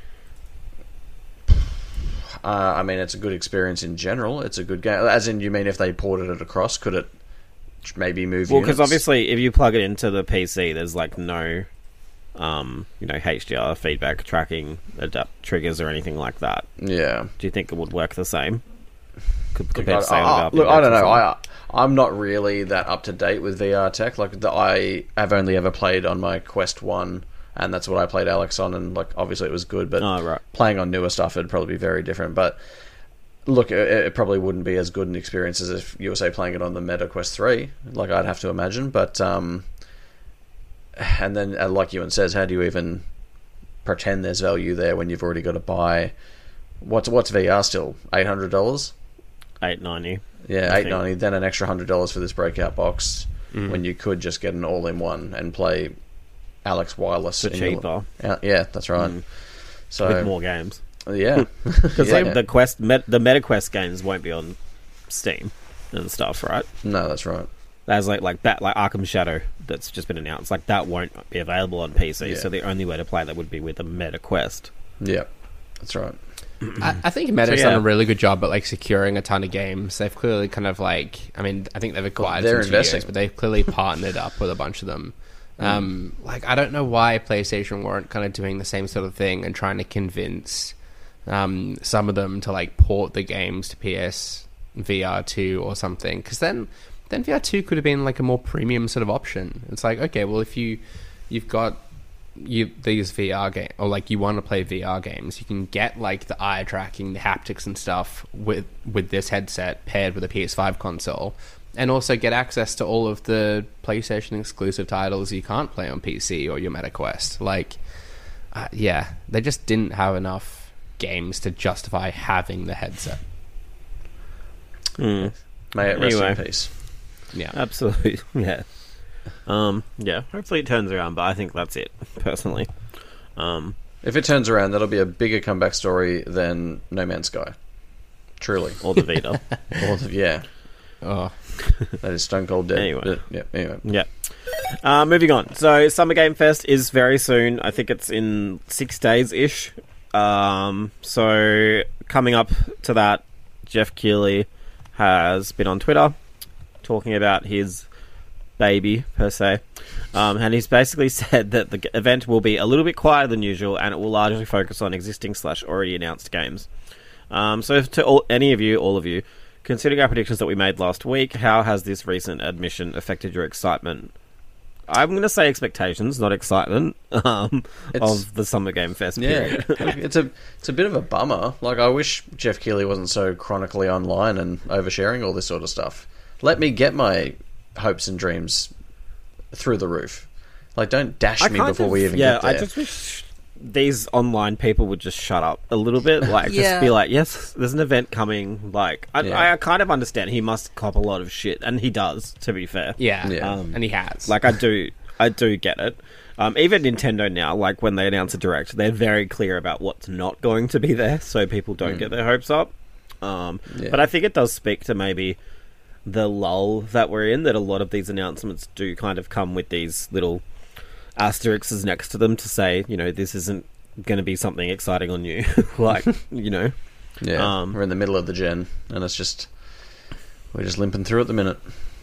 Uh, I mean, it's a good experience in general. It's a good game. As in, you mean if they ported it across, could it maybe move Well, because units? obviously, if you plug it into the P C, there's like no, um, you know, H D R feedback tracking adapt triggers or anything like that. Yeah. Do you think it would work the same? Co- Look, Compared I, to say on I- Valve look, I don't Index or know. something? I, I'm not really that up to date with V R tech. Like, the, I have only ever played on my Quest one, and that's what I played Alex on, and like obviously it was good, but Oh, right. playing on newer stuff, it'd probably be very different. But look, it, it probably wouldn't be as good an experience as if you were, say, playing it on the Meta Quest three, like I'd have to imagine. But, um, and then, uh, like Ewan says, how do you even pretend there's value there when you've already got to buy... What's, what's V R still? eight hundred dollars? eight ninety. Yeah, I eight think. ninety. Then an extra hundred dollars for this breakout box, when you could just get an all-in-one and play Alex Wireless For in your- cheaper. Uh, yeah, that's right. Mm. So With more games. yeah, Because Yeah. like the Quest, met, the MetaQuest games won't be on Steam and stuff, right? no, that's right. There's like like that like Arkham Shadow that's just been announced. Like that won't be available on P C. Yeah. So the only way to play that would be with the MetaQuest. Yeah, that's right. I, I think Meta's So, yeah. done a really good job at like securing a ton of games. They've clearly kind of like, I mean, I think they've acquired they're some studios, investing. but they've clearly partnered up with a bunch of them. Um, like, I don't know why PlayStation weren't kind of doing the same sort of thing and trying to convince um, some of them to like port the games to P S V R two or something. Because then, then V R two could have been like a more premium sort of option. It's like, okay, well, if you you've got you these V R game or like you want to play V R games, you can get like the eye tracking, the haptics and stuff with with this headset paired with a P S five console, and also get access to all of the PlayStation exclusive titles you can't play on P C or your Meta Quest. Like, uh, yeah, they just didn't have enough games to justify having the headset. Mm. May it rest Anyway. in peace. Yeah, Absolutely, yeah. Um, yeah, hopefully it turns around, but I think that's it, personally. Um, If it turns around, that'll be a bigger comeback story than No Man's Sky. Truly. or the Vita. Or the- yeah, oh, that is stone cold dead. Anyway. But, yeah, anyway. Yeah. Uh, moving on. So, Summer Game Fest is very soon. I think it's in six days-ish. Um, so, coming up to that, Jeff Keighley has been on Twitter talking about his baby, per se. Um, and he's basically said that the g- event will be a little bit quieter than usual, and it will largely focus on existing slash already announced games. Um, so, to all, any of you, all of you, considering our predictions that we made last week, how has this recent admission affected your excitement? I'm going to say expectations, not excitement, um, It's- of the Summer Game Fest Yeah, period. it's a it's a bit of a bummer. Like, I wish Jeff Keighley wasn't so chronically online and oversharing all this sort of stuff. Let me get my hopes and dreams through the roof. Like, don't dash I me kind before of- we even yeah, get there. I just wish these online people would just shut up a little bit. Like, Yeah. just be like, yes, there's an event coming. Like, I, Yeah. I kind of understand he must cop a lot of shit, and he does, to be fair. yeah, Yeah. Um, and he has. Like, I do, I do get it. Um, even Nintendo now, like when they announce a direct, they're very clear about what's not going to be there, so people don't get their hopes up. Um, Yeah. But I think it does speak to maybe the lull that we're in, that a lot of these announcements do kind of come with these little asterisks next to them to say, you know, this isn't going to be something exciting on you. Like, you know. yeah, um, we're in the middle of the gen, and it's just we're just limping through at the minute.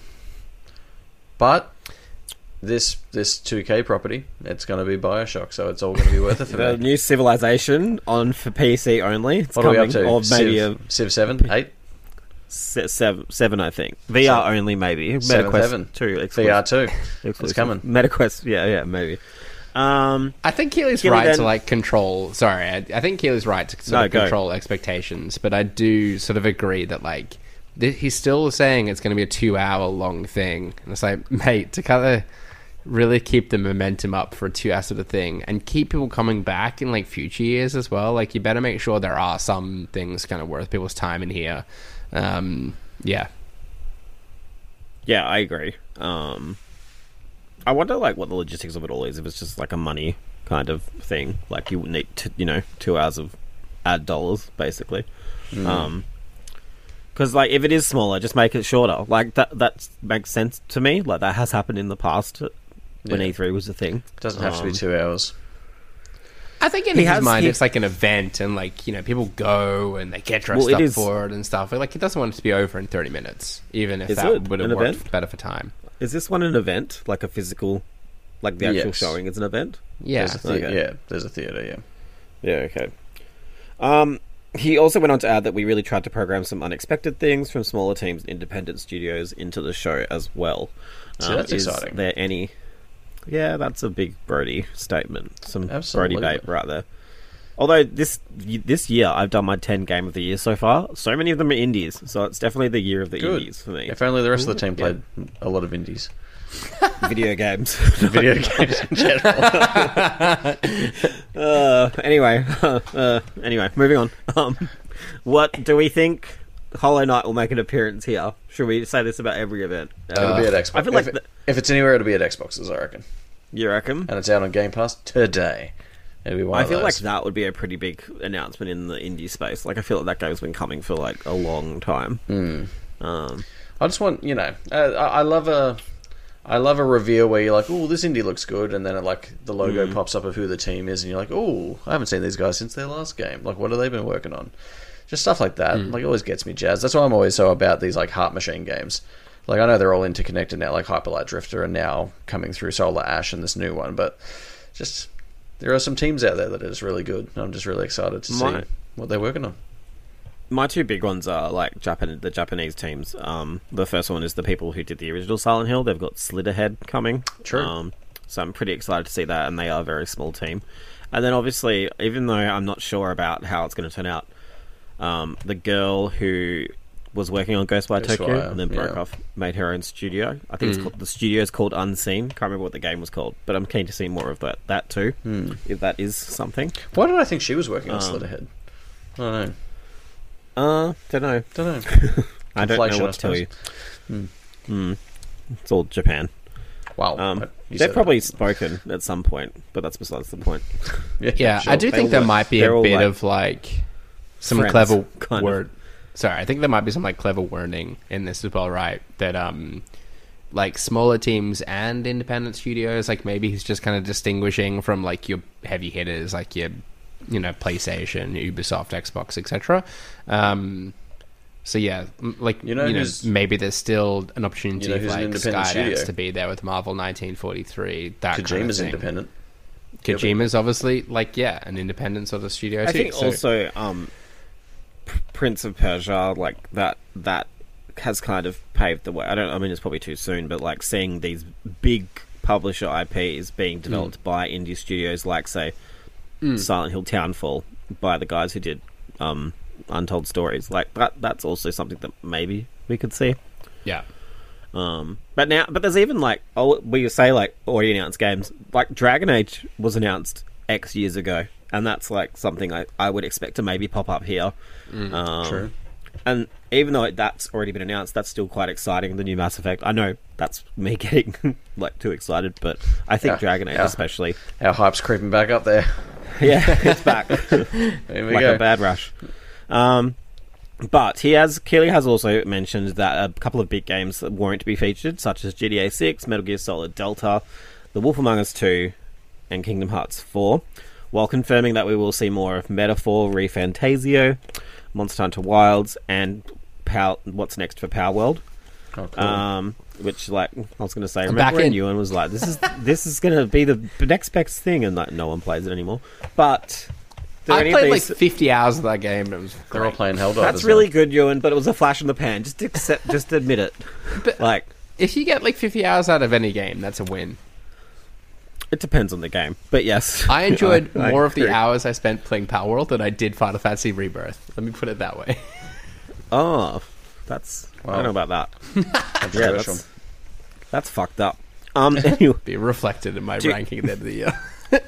But this this two K property, it's going to be Bioshock, so it's all going to be worth it for The me. new Civilization on for P C only. It's What are we coming, up to? or maybe Civ, a Civ seven, eight, Se- seven, seven, I think. V R Seven. only, maybe. Seven, MetaQuest seven. two. V R two. exclusive. It's coming. MetaQuest, yeah, yeah, maybe. Um, I think Keely's Keely right then- to like control. Sorry, I, I think Keely's right to sort No, of go. control expectations, but I do sort of agree that like th- he's still saying it's going to be a two-hour long thing, and it's like, mate, to kind of really keep the momentum up for a two-hour sort of thing, and keep people coming back in like future years as well. Like, you better make sure there are some things kind of worth people's time in here. Um, yeah, yeah, I agree. Um, I wonder, like, what the logistics of it all is. If it's just like a money kind of thing, like you would need, to, you know, two hours of ad dollars, basically. Mm. Um, because like if it is smaller, just make it shorter. Like that that makes sense to me. Like that has happened in the past when Yeah. E three was a thing. It doesn't have to be Um, two hours. I think in He his has- mind he- it's like an event, and like, you know, people go and they get dressed Well, it up is- for it and stuff. Like, he doesn't want it to be over in thirty minutes, even if Is that it would have an worked event? better for time. Is this one an event, like a physical, like the actual Yes. showing is an event? Yeah, There's a the- okay. yeah, there's a theatre, yeah. Yeah, okay. Um, he also went on to add that we really tried to program some unexpected things from smaller teams and independent studios into the show as well. So that's is exciting. there any... Yeah, that's a big Brody statement. Some Absolutely. Brody bait right there. Although this this year I've done my ten game of the year so far. So many of them are indies, so it's definitely the year of the Good. indies for me. If only the rest of the team Yeah. played a lot of indies. Video games. Video games in general. Uh, anyway, uh, anyway, moving on. Um, what do we think? Hollow Knight will make an appearance here. Should we say this about every event? It'll Uh, be at Xbox. I feel like if, the- if it's anywhere, it'll be at Xboxes, I reckon. you reckon? And it's out on Game Pass today. It'll be one I of feel like those. that would be a pretty big announcement in the indie space. Like I feel like that game's been coming for like a long time. Mm. Um, I just want, you know, uh, I, I love a, I love a reveal where you're like, oh, this indie looks good, and then it, like the logo Mm. pops up of who the team is, and you're like, oh, I haven't seen these guys since their last game. Like, what have they been working on? Just stuff like that. Mm. Like, it always gets me jazzed. That's why I'm always so about these like Heart Machine games. Like, I know they're all interconnected now, like Hyperlight Drifter, and now coming through Solar Ash and this new one, but just there are some teams out there that are just really good. And I'm just really excited to My- see what they're working on. my two big ones are like Japan, the Japanese teams. Um, the first one is the people who did the original Silent Hill. They've got Slitterhead coming. True. Um, So I'm pretty excited to see that, and they are a very small team. And then obviously, even though I'm not sure about how it's going to turn out, um, the girl who was working on Ghostwire Tokyo Ghostwire, and then broke yeah. off, made her own studio. I think Mm. it's called, the studio is called Unseen. Can't remember what the game was called, but I'm keen to see more of that that too, Hmm. if that is something. Why did I think she was working on Um, Slitterhead? I don't know. Uh, don't know. Don't know. I don't know Conflation, what I to tell you. Hmm. Hmm. It's all Japan. Wow. Um, You they've said probably that. spoken at some point, but that's besides the point. Yeah, sure. I do They think all there work. might be They're a all, bit like, of like some friends, clever kind of. word. Sorry, I think there might be some like clever wording in this as well, right? That um, like smaller teams and independent studios, like maybe he's just kind of distinguishing from like your heavy hitters, like your, you know, PlayStation, Ubisoft, Xbox, et cetera. Um, so yeah, m- like You you know know, who's- maybe there's still an opportunity You know for who's an like independent Skydance studio? to be there with Marvel nineteen forty-three. That kind of Kojima's thing. independent. Kojima's obviously like yeah, an independent sort of studio. I too, think so- also um, P- Prince of Persia, like that, that has kind of paved the way. I don't. I mean, it's probably too soon, but like seeing these big publisher I Ps being developed by indie studios, like say Mm. Silent Hill Townfall, by the guys who did um, Untold Stories, like that. That's also something that maybe we could see. yeah. Um, but now, but there's even like, oh, we say like already announced games. Like Dragon Age was announced X years ago, and that's like something I, I would expect to maybe pop up here. Um, True. And even though that's already been announced, that's still quite exciting. The new Mass Effect. I know that's me getting like too excited, but I think Yeah, Dragon Age yeah. especially. Our hype's creeping back up there. Yeah, it's back. There we like go. a bad rush. Um, but he has Keeley has also mentioned that a couple of big games that won't be featured, such as G T A six, Metal Gear Solid Delta, The Wolf Among Us two, and Kingdom Hearts four, while confirming that we will see more of Metaphor, ReFantazio, Monster Hunter Wilds, and Power, what's next for Power World. Oh, cool. Um, which, like, I was going to say, I'm remember back when in. Ewan was like, "This is this is going to be the next best thing," and like, no one plays it anymore. But do I any of played these- like fifty hours of that game. It was They're all great. playing Helldivers. That's really good, Ewan, but it was a flash in the pan. Just accept, just admit it. But- Like, If you get like fifty hours out of any game, that's a win. it depends on the game, but yes, I enjoyed I- I more of the agree. hours I spent playing Power World than I did Final Fantasy Rebirth. Let me put it that way. Oh, that's I Wow. don't know about that. Yeah, Controversial. that's, that's fucked up. Um, anyway, Be reflected in my Do- ranking at the end of the year.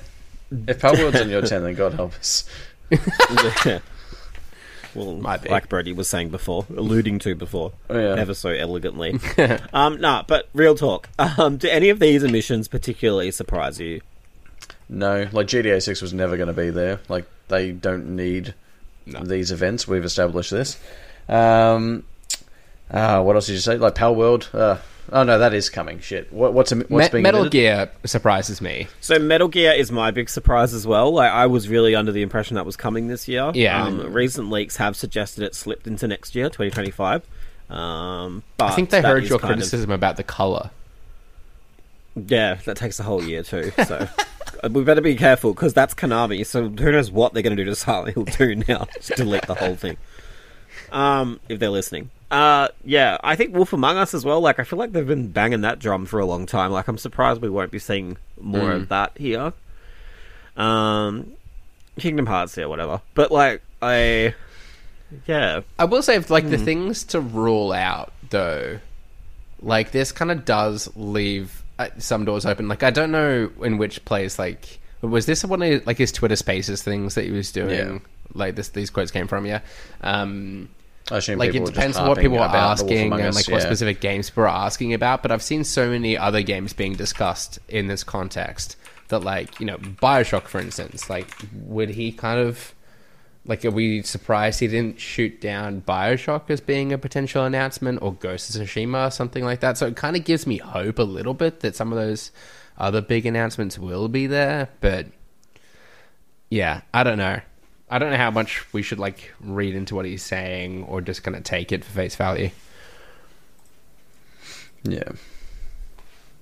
If Power World's in your ten, then God help us. yeah. Well, Might be. like Brody was saying before, alluding to before, Oh, yeah. ever so elegantly. um, nah, but real talk. Um, do any of these emissions particularly surprise you? No, like G T A six was never going to be there. Like they don't need No. these events. We've established this. Um, uh, what else did you say? Like Power World. Uh, oh no, that is coming. Shit. What, what's what's Me- being Metal admitted? Gear surprises me. So Metal Gear is my big surprise as well. Like I was really under the impression that was coming this year. Yeah. Um, recent leaks have suggested it slipped into next year, twenty twenty-five. Um, but I think they that heard is your kind of- criticism about the color. Yeah, that takes a whole year too. So we better be careful because that's Konami. So who knows what they're going to do to Silent Hill two now? Just delete the whole thing. Um, if they're listening. Uh, yeah, I think Wolf Among Us as well. Like, I feel like they've been banging that drum for a long time. Like, I'm surprised we won't be seeing more Mm. of that here. Um, Kingdom Hearts, yeah, whatever. But like, I, yeah, I will say, like, Hmm. the things to rule out, though, like, this kind of does leave uh, some doors open. Like, I don't know in which place, like, was this one of, like, his Twitter Spaces things that he was doing? Yeah. Like, this, these quotes came from, yeah? Um, I assume like, it people were just depends on what harping people are about The Wolf asking Among and, Us, like, what yeah. specific games people are asking about, but I've seen so many other games being discussed in this context that, like, you know, Bioshock, for instance, like, would he kind of... Like, are we surprised he didn't shoot down Bioshock as being a potential announcement, or Ghost of Tsushima, something like that? So it kind of gives me hope a little bit that some of those other big announcements will be there. But yeah, I don't know. I don't know how much we should like read into what he's saying, or just kind of take it for face value. Yeah.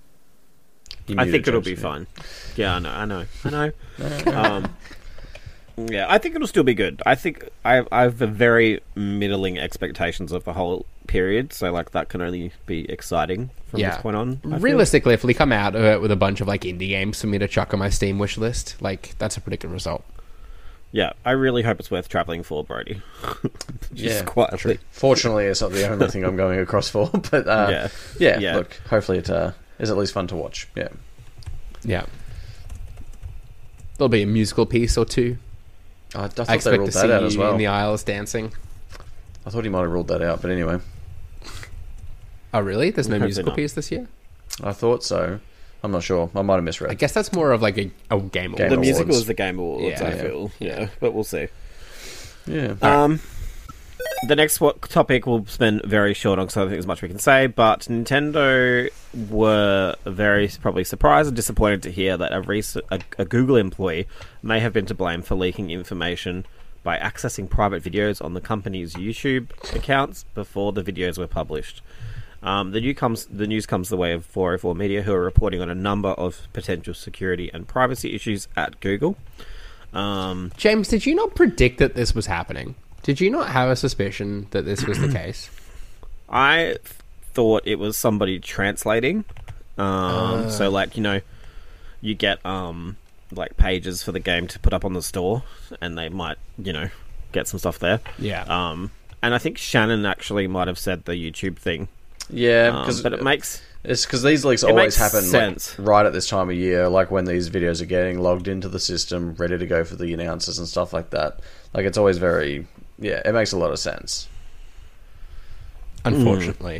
You I muted, think it'll James, be yeah. fine. Yeah, I know, I know, I know. um, Yeah, I think it'll still be good. I think I, I have a very middling expectations of the whole period, so like that can only be exciting from Yeah. this point on. I feel. Realistically, if we come out of it with a bunch of like indie games for me to chuck on my Steam wish list, like that's a pretty good result. Yeah, I really hope it's worth travelling for, Brody. Just Yeah, quietly. Fortunately, it's not the only thing I'm going across for, but uh, Yeah. yeah. Yeah. Look, hopefully it uh, is at least fun to watch. Yeah. Yeah. There'll be a musical piece or two. I, I thought I they expect ruled to that see out you as well. in the aisles dancing. I thought he might have ruled that out, but anyway, Oh, really? There's no Hopefully musical not. piece this year? I thought so. I'm not sure. I might have misread. I guess that's more of like a, a game Game The award. Awards. musical is the Game Awards, Yeah. I Yeah. feel. Yeah, but we'll see. Yeah. Um, the next what, topic we'll spend very short on because I don't think there's much we can say, but Nintendo were very probably surprised and disappointed to hear that a, rec- a, a Google employee may have been to blame for leaking information by accessing private videos on the company's YouTube accounts before the videos were published. Um, the, new comes, the news comes the way of four oh four Media, who are reporting on a number of potential security and privacy issues at Google. Um, James, did you not predict that this was happening? Did you not have a suspicion that this was the case? I th- thought it was somebody translating. Um, So, like, you know, you get um, like pages for the game to put up on the store, and they might, you know, get some stuff there. Yeah. Um, and I think Shannon actually might have said the YouTube thing. yeah, Um, because but it makes it's because these leaks It always makes happen like, sense. right at this time of year, like when these videos are getting logged into the system, ready to go for the announcers and stuff like that. Like it's always very, yeah, it makes a lot of sense. Unfortunately.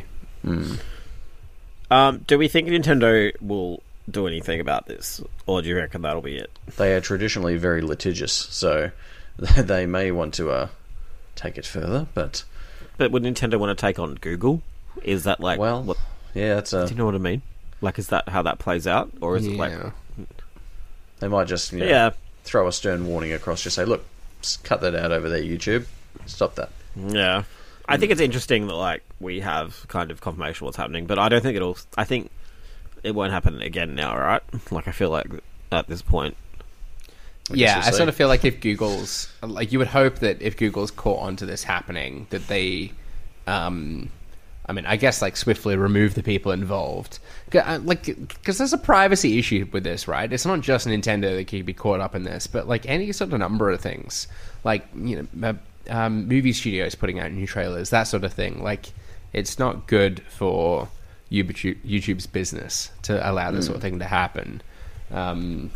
Um, do we think Nintendo will do anything about this, or do you reckon that'll be it? They are traditionally very litigious, so they may want to uh, take it further. But But would Nintendo want to take on Google? Is that like well, what? yeah, that's a Do you know what I mean? Like, is that how that plays out, or is it like? Yeah. they might just you know, Yeah, throw a stern warning across. Just say, look, just cut that out over there, YouTube. Stop that. yeah. I think it's interesting that like we have kind of confirmation of what's happening, but I don't think it'll. I think it won't happen again now, right? Like I feel like at this point, I guess Yeah, we'll I see. sort of feel like if Google's like, you would hope that if Google's caught onto this happening, that they, um, I mean, I guess like swiftly remove the people involved, 'Cause, uh, like because there's a privacy issue with this, right? It's not just Nintendo that could be caught up in this, but like any sort of number of things, like you know, uh, um, movie studios putting out new trailers, that sort of thing. Like, it's not good for YouTube, YouTube's business to allow this sort of thing to happen. Um,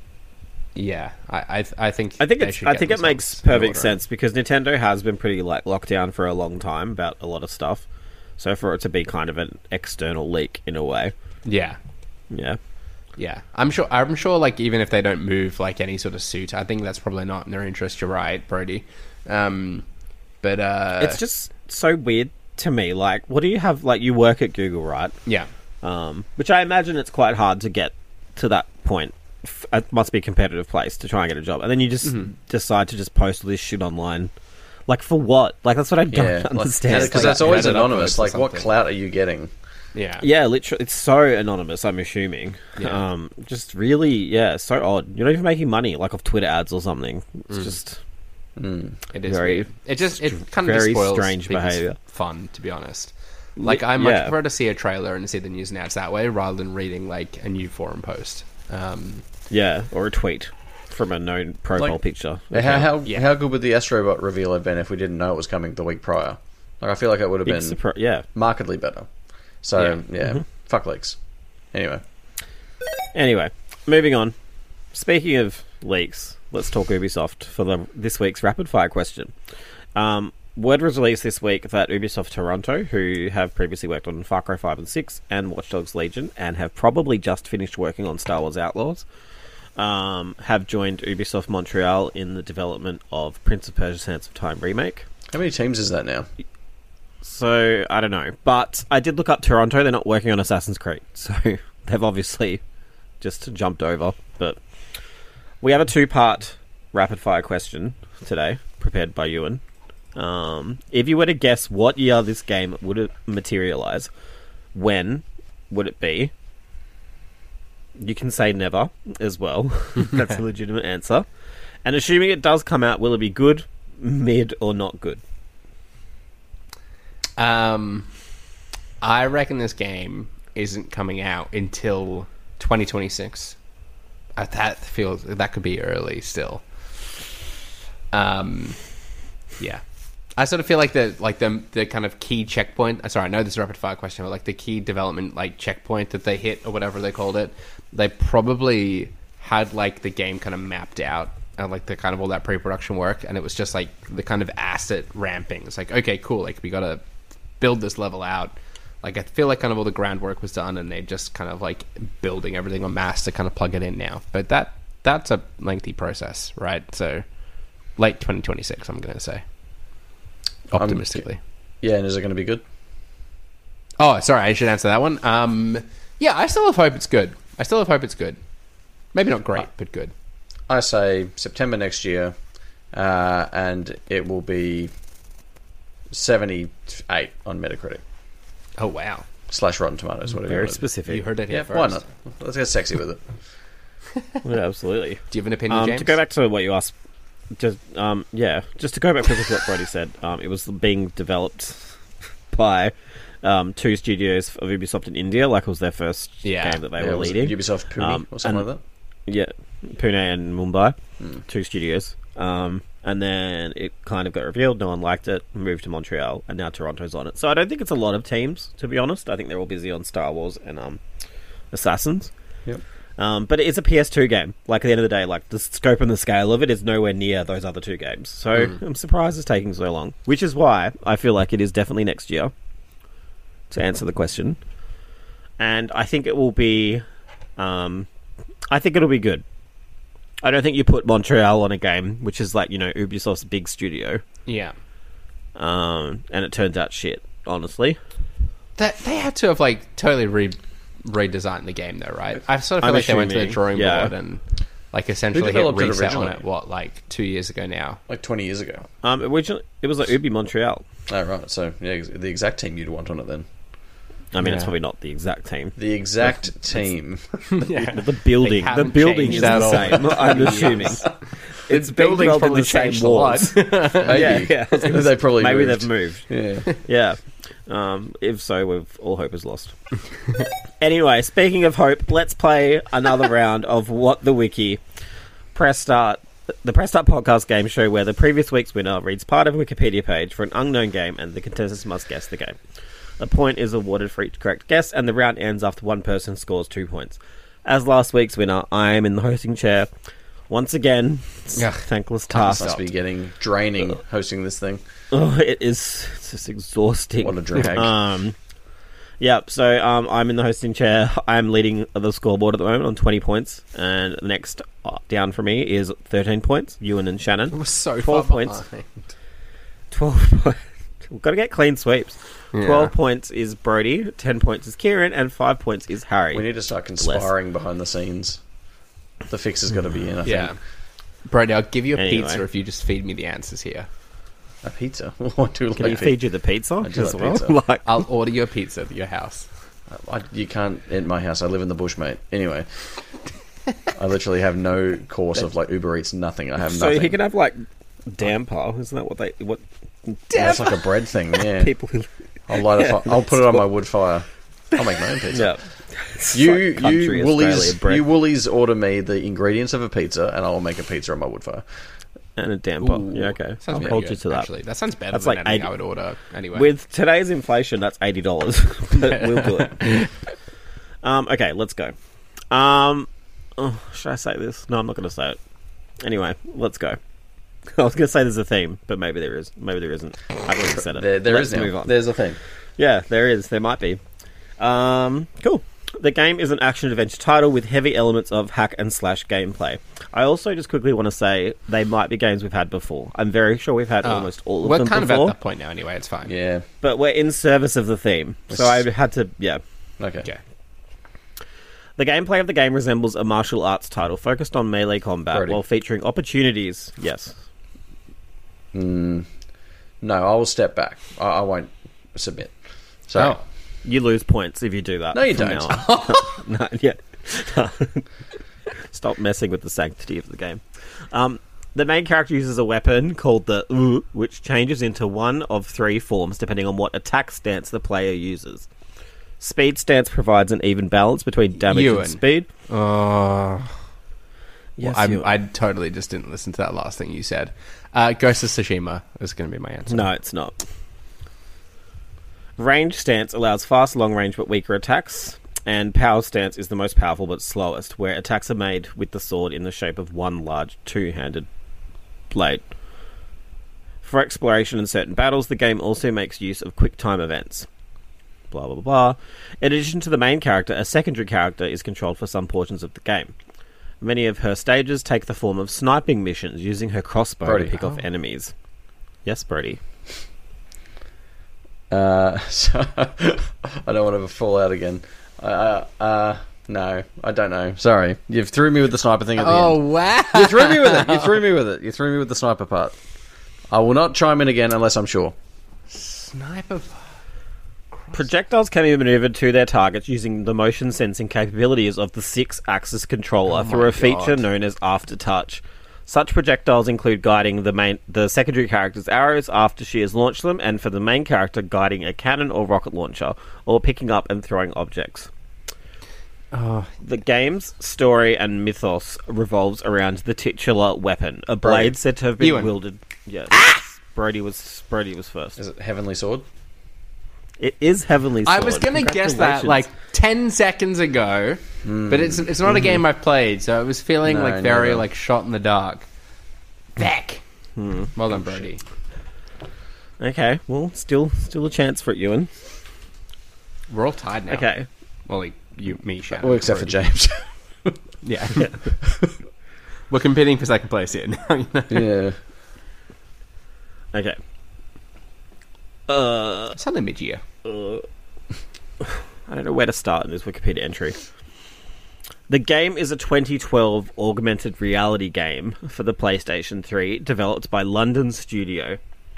Yeah, I, I, I think I think they it's. should I get think it themselves makes in perfect order. sense because Nintendo has been pretty like locked down for a long time about a lot of stuff. So for it to be kind of an external leak in a way, Yeah, yeah, yeah. I'm sure. I'm sure. Like, even if they don't move like any sort of suit, I think that's probably not in their interest. You're right, Brody. Um, but uh, it's just so weird to me. Like, what do you have? Like, you work at Google, right? yeah, Um, which I imagine it's quite hard to get to that point. F- It must be a competitive place to try and get a job, and then you just decide to just post all this shit online. Like, for what? Like, that's what I don't Yeah, like- understand. because like that's always Reddit anonymous. uploads or Like, what something. clout are you getting? yeah, Yeah, literally, it's so anonymous. I'm assuming. Yeah. Um, just really, yeah, so odd. You're not even making money, like off Twitter ads or something. It's just It is Very weird. It just it kind of very just spoils strange people's behaviour. fun, to be honest. Like, I much yeah. prefer to see a trailer and see the news and ads that way rather than reading like a new forum post. Um, yeah, or a tweet from a known profile Like, picture. How how, Yeah. how good would the Astrobot reveal have been if we didn't know it was coming the week prior? Like, I feel like it would have Big been surpri- yeah. markedly better. So yeah, Mm-hmm. fuck leaks. Anyway, Anyway, moving on. Speaking of leaks, let's talk Ubisoft for the this week's rapid fire question. Um, word was released this week that Ubisoft Toronto, who have previously worked on Far Cry five and six and Watch Dogs Legion, and have probably just finished working on Star Wars Outlaws, um, have joined Ubisoft Montreal in the development of Prince of Persia: Sands of Time remake. how many teams is that now? So, I don't know. But I did look up Toronto. They're not working on Assassin's Creed. So, they've obviously just jumped over. But we have a two-part rapid-fire question today, prepared by Ewan. Um, if you were to guess what year this game would it materialise, when would it be? You can say never as well. That's a legitimate answer. And assuming it does come out, will it be good, mid, or not good? Um, I reckon this game isn't coming out until twenty twenty-six. Uh, that feels that could be early still. Um, yeah, I sort of feel like the like the the kind of key checkpoint. Sorry, I know this is a rapid fire question, but like the key development like checkpoint that they hit or whatever they called it, they probably had like the game kind of mapped out and like the kind of all that pre-production work, and it was just like the kind of asset ramping. It's like, okay, cool, like we gotta build this level out. Like I feel like kind of all the groundwork was done, and they're just kind of like building everything en masse to kind of plug it in now. But that that's a lengthy process, right? So late twenty twenty-six, I'm going to say, optimistically. Um, yeah, and is it going to be good? Oh, sorry, I should answer that one. Um, yeah, I still have hope it's good. I still have hope it's good. Maybe not great, but good. I say September next year, uh, and it will be seventy-eight on Metacritic. Oh, wow. Slash Rotten Tomatoes, whatever. Very you want. specific. You heard it here Yeah, first. why not? Let's get sexy with it. Yeah, absolutely. Do you have an opinion, Um, James? to go back to what you asked, just um, yeah, just to go back quickly to what Brody said, um, it was being developed by um, two studios of Ubisoft in India, like it was their first Yeah. game that they Yeah, were was it leading. Ubisoft Pune Um, or something and- like that. Yeah, Pune and Mumbai, Mm. two studios. Um, and then it kind of got revealed, no one liked it, moved to Montreal, and now Toronto's on it. So I don't think it's a lot of teams, to be honest. I think they're all busy on Star Wars and um, Assassins. Yep. Um, but it is a P S two game. Like, at the end of the day, like, the scope and the scale of it is nowhere near those other two games. So Mm. I'm surprised it's taking so long. Which is why I feel like it is definitely next year, to answer the question. And I think it will be... Um, I think it'll be good. I don't think you put Montreal on a game, which is like, you know, Ubisoft's big studio, Yeah. um, and it turns out shit, honestly. That, they had to have, like, totally re- redesigned the game, though, right? I sort of feel I'm like they went to the assuming, drawing yeah. board and, like, essentially hit developed it reset on originally? it, what, like, two years ago now? Like twenty years ago. Um, originally, it was like Ubi Montreal. Oh, right. So, yeah, ex- the exact team you'd want on it then. I mean, it's Yeah. probably not the exact team. The exact team. Yeah. But the building, the haven't building changed is at the all. same. I'm assuming Yes. it's building's building probably the same changed a lot. walls. Maybe. yeah, yeah. They probably maybe moved. they've moved. Yeah. Yeah. Um, if so, we've all hope is lost. Anyway, speaking of hope, let's play another round of What the Wiki. Press start. The Press Start podcast game show where the previous week's winner reads part of a Wikipedia page for an unknown game and the contestants must guess the game. A point is awarded for each correct guess, and the round ends after one person scores two points. As last week's winner, I am in the hosting chair. Once again, it's a Ugh. thankless task. Must be getting draining hosting this thing. Oh, it is it's just exhausting. What a drag. um, yeah, so um, I'm in the hosting chair. I'm leading the scoreboard at the moment on twenty points, and the next down for me is thirteen points. Ewan and Shannon. It was so twelve far points. behind. twelve points. We've got to get clean sweeps. Yeah. twelve points is Brody, ten points is Kieran, and five points is Harry. We need to start conspiring behind the scenes. The fix has got to be in, I Yeah. think. Brody, I'll give you a Anyway. pizza if you just feed me the answers here. A pizza. What do you Can like you feed you the pizza I do as like well? pizza. like, I'll order you a pizza at your house. I, you can't at my house. I live in the bush, mate. Anyway, I literally have no course of like Uber Eats. Nothing. I have so nothing. he can have like damper, isn't that what they what? That's like a bread thing. Yeah. People who I'll light a Yeah, fi- I'll put it on my wood fire. I'll make my own pizza. yeah. You It's like country you Australia Woolies bread. you Woolies order me the ingredients of a pizza, and I will make a pizza on my wood fire. and a damper. Ooh, Yeah, okay. Sounds I'll pretty hold good, you to that. Actually, that sounds better That's than like anything eighty I would order anyway. With today's inflation, that's eighty dollars. But we'll do it. Um, okay, let's go. Um, oh, should I say this? No, I'm not going to say it. Anyway, let's go. I was going to say there's a theme, but maybe there is. Maybe there isn't. I've already said it. There, there let's is now. move on. There's a thing. Yeah, there is. There might be. Um, cool. The game is an action-adventure title with heavy elements of hack and slash gameplay. I also just quickly want to say they might be games we've had before. I'm very sure we've had Oh, almost all of we're them kind before, of at that point now anyway, it's fine. Yeah. but we're in service of the theme. So I had to, yeah. Okay. Okay. The gameplay of the game resembles a martial arts title focused on melee combat Brody. while featuring opportunities. Yes. Mm, no, I will step back. I, I won't submit. So Oh. You lose points if you do that. No, you from don't. now on. no, yeah. Stop messing with the sanctity of the game. Um, The main character uses a weapon called the U, which changes into one of three forms depending on what attack stance the player uses. Speed stance provides an even balance between damage Ewan. and speed. Oh. Yes, well, I'm- Ewan. I totally just didn't listen to that last thing you said. Uh, Ghost of Tsushima is going to be my answer. No, it's not. Range stance allows fast, long range but weaker attacks, and power stance is the most powerful but slowest, where attacks are made with the sword in the shape of one large two-handed blade. For exploration in certain battles, the game also makes use of quick time events. Blah blah blah. In addition to the main character, a secondary character is controlled for some portions of the game. Many of her stages take the form of sniping missions using her crossbow Brody. to pick off Oh. enemies. Yes, Brody. Uh, so I don't want to fall out again. Uh, uh, no, I don't know. Sorry, you threw me with the sniper thing at the Oh, end. wow. You threw me with it. You threw me with it. You threw me with the sniper part. I will not chime in again unless I'm sure. Sniper. Projectiles can be maneuvered to their targets using the motion sensing capabilities of the six-axis controller Oh through my a feature God. known as aftertouch. Such projectiles include guiding the main, the secondary character's arrows after she has launched them, and for the main character, guiding a cannon or rocket launcher, or picking up and throwing objects. Oh, The game's story and mythos revolves around the titular weapon, a Brody. blade said to have been Ewan. wielded. Yeah, Brody was Brody was first. Is it Heavenly Sword? It is Heavenly Sword. I was going to guess that like ten seconds ago, but it's it's not a game I've played, so it was feeling No, like very neither. like shot in the dark. Beck. Well done, Brody. Okay, well, still still a chance for it, Ewan. We're all tied now. Okay. Well, like, you, me, Shannon. Well, except for Brody. James. Yeah. We're competing for second place here now. You know? Yeah. Okay. Uh, Something mid-year. uh, I don't know where to start in this Wikipedia entry. The game is a twenty twelve augmented reality game for the PlayStation three, developed by London Studio.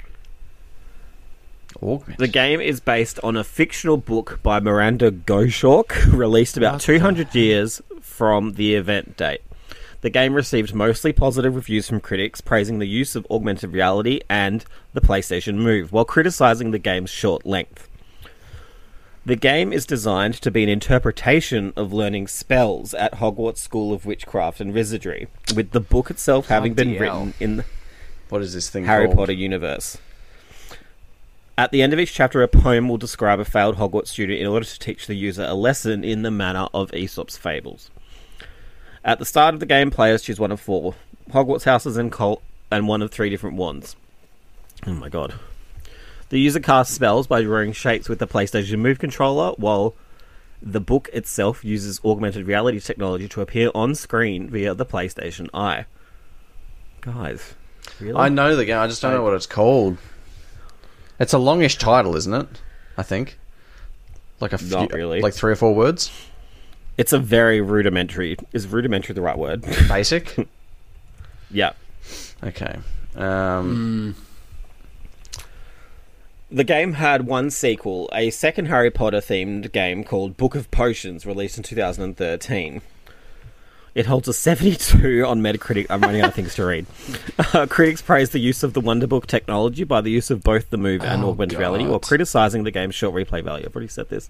Augment. The game is based on a fictional book by Miranda Goshawk, released about What two the hundred years from the event date. The game received mostly positive reviews from critics, praising the use of augmented reality and the PlayStation Move, while criticizing the game's short length. The game is designed to be an interpretation of learning spells at Hogwarts School of Witchcraft and Wizardry, with the book itself having been Bloody hell. written in the What is this thing Harry called? Potter universe. At the end of each chapter, a poem will describe a failed Hogwarts student in order to teach the user a lesson in the manner of Aesop's fables. At the start of the game, players choose one of four Hogwarts houses and col- and one of three different wands. Oh my god. The user casts spells by drawing shapes with the PlayStation Move controller, while the book itself uses augmented reality technology to appear on screen via the PlayStation Eye. Guys, really? I know the game. I just don't know what it's called. It's a longish title, isn't it? I think. Like a few, Not really. Like three or four words. It's a very rudimentary... Is rudimentary the right word? Basic. Yeah. Okay. Um, The game had one sequel, a second Harry Potter themed game called Book of Potions, released in two thousand thirteen. It holds a seventy-two on Metacritic. I'm running out of things to read. Uh, critics praised the use of the Wonderbook technology by the use of both the Move and Oh, augmented God. reality, while criticizing the game's short replay value. I've already said this.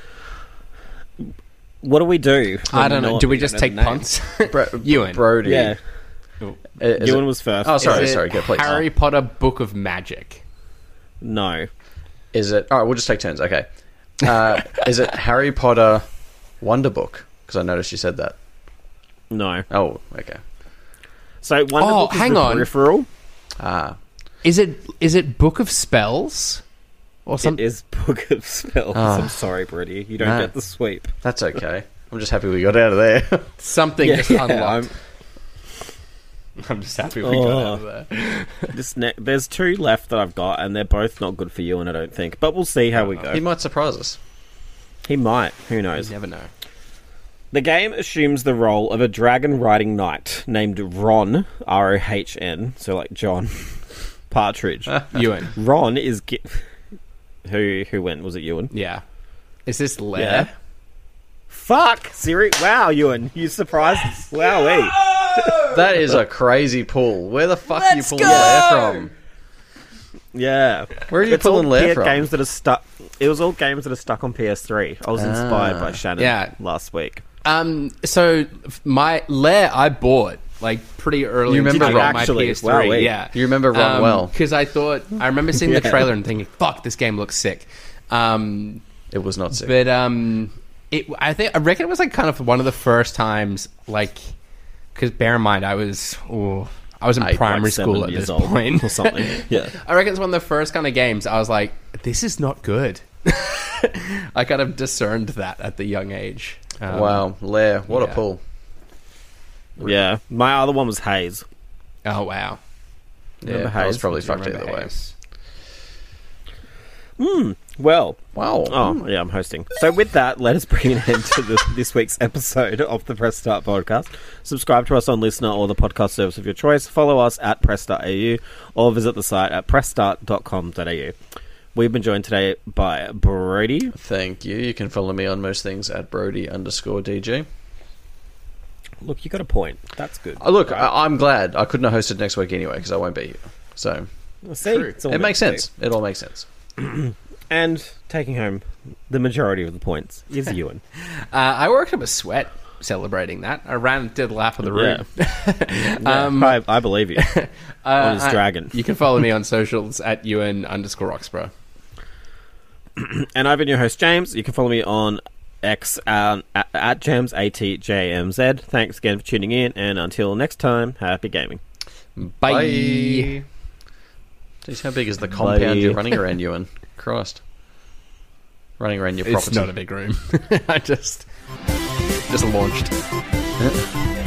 What do we do? I don't know. Not- Do we don't just know take the name. punts? Bro- Ewan. Brody. Yeah. Uh, is Ewan it- was first. Oh, sorry, Is it sorry. Go, please. Harry Potter Book of Magic. No. Is it? All right, we'll just take turns. Okay. Uh, is it Harry Potter Wonder Book? Because I noticed you said that. No. Oh, okay. So Wonderbook Oh, is hang the on. peripheral. Ah, Is it is it Book of Spells? Or It something? is Book of Spells. Ah. I'm sorry, Brady. You don't No. get the sweep. that's okay. I'm just happy we got out of there. Something just Yeah, unlocked. I'm- I'm, just happy we got Oh. out of there. This ne- there's two left that I've got, and they're both not good for you, and I don't think. But we'll see how we go. He might surprise us. He might. Who You knows? never know. The game assumes the role of a dragon-riding knight named Ron, R O H N, so like John Partridge. Ewan. Ron is... Gi- who who went? Was it Ewan? Yeah. Is this Lair? Yeah. Fuck! Siri. Wow, Ewan. You surprised us. Wowee. That is a crazy pull. Where the fuck are you Let's pulling go! Lair from? Yeah. Where are you It's pulling all Lair P- from? games that are stuck. It was all games that are stuck on P S three. I was inspired Ah. by Shannon Yeah. last week. Um, so f- my Lair I bought like pretty early. You remember on Ron? my Actually, P S three. wowee. Yeah, You remember Ron well. because I thought I remember seeing the Yeah. trailer and thinking, "Fuck, this game looks sick." Um, It was not sick. but um, it I think I reckon it was like kind of one of the first times, like, because bear in mind I was ooh, I was in Eight, primary Like seven school at years this old point or something. Yeah. I reckon it's one of the first kind of games I was like, this is not good. I kind of discerned that at the young age. Um, Wow, Lair, what a yeah. pull. Yeah. My other one was Haze. Oh wow. Yeah, Remember I was Haze? probably Do you fucked remember either way. Haze? Well, Wow. oh, yeah, I'm hosting. So with that, let us bring an end to this, this week's episode of the Press Start podcast. Subscribe to us on Listener or the podcast service of your choice. Follow us at press start dot a u or visit the site at press start dot com dot a u. We've been joined today by Brody. Thank you. You can follow me on most things at Brody underscore D G. Look, you got a point. That's good. Oh, look, I- I'm glad. I couldn't have hosted next week anyway because I won't be here. So See, True. it's all it meant makes to be. sense. It all makes sense. And taking home the majority of the points is Ewan. Uh, I worked up a sweat celebrating that. I ran did the lap of the room. um, I, I believe you. uh, on his I- dragon. You can follow me on socials at un underscore Roxborough. And I've been your host, James. You can follow me on X um, at, at James, A T J M Z. Thanks again for tuning in, and until next time, happy gaming. Bye. Jeez, how big is the compound Bye. you're running around, Ewan? Christ. Running around your It's property. not a big room. I just just launched.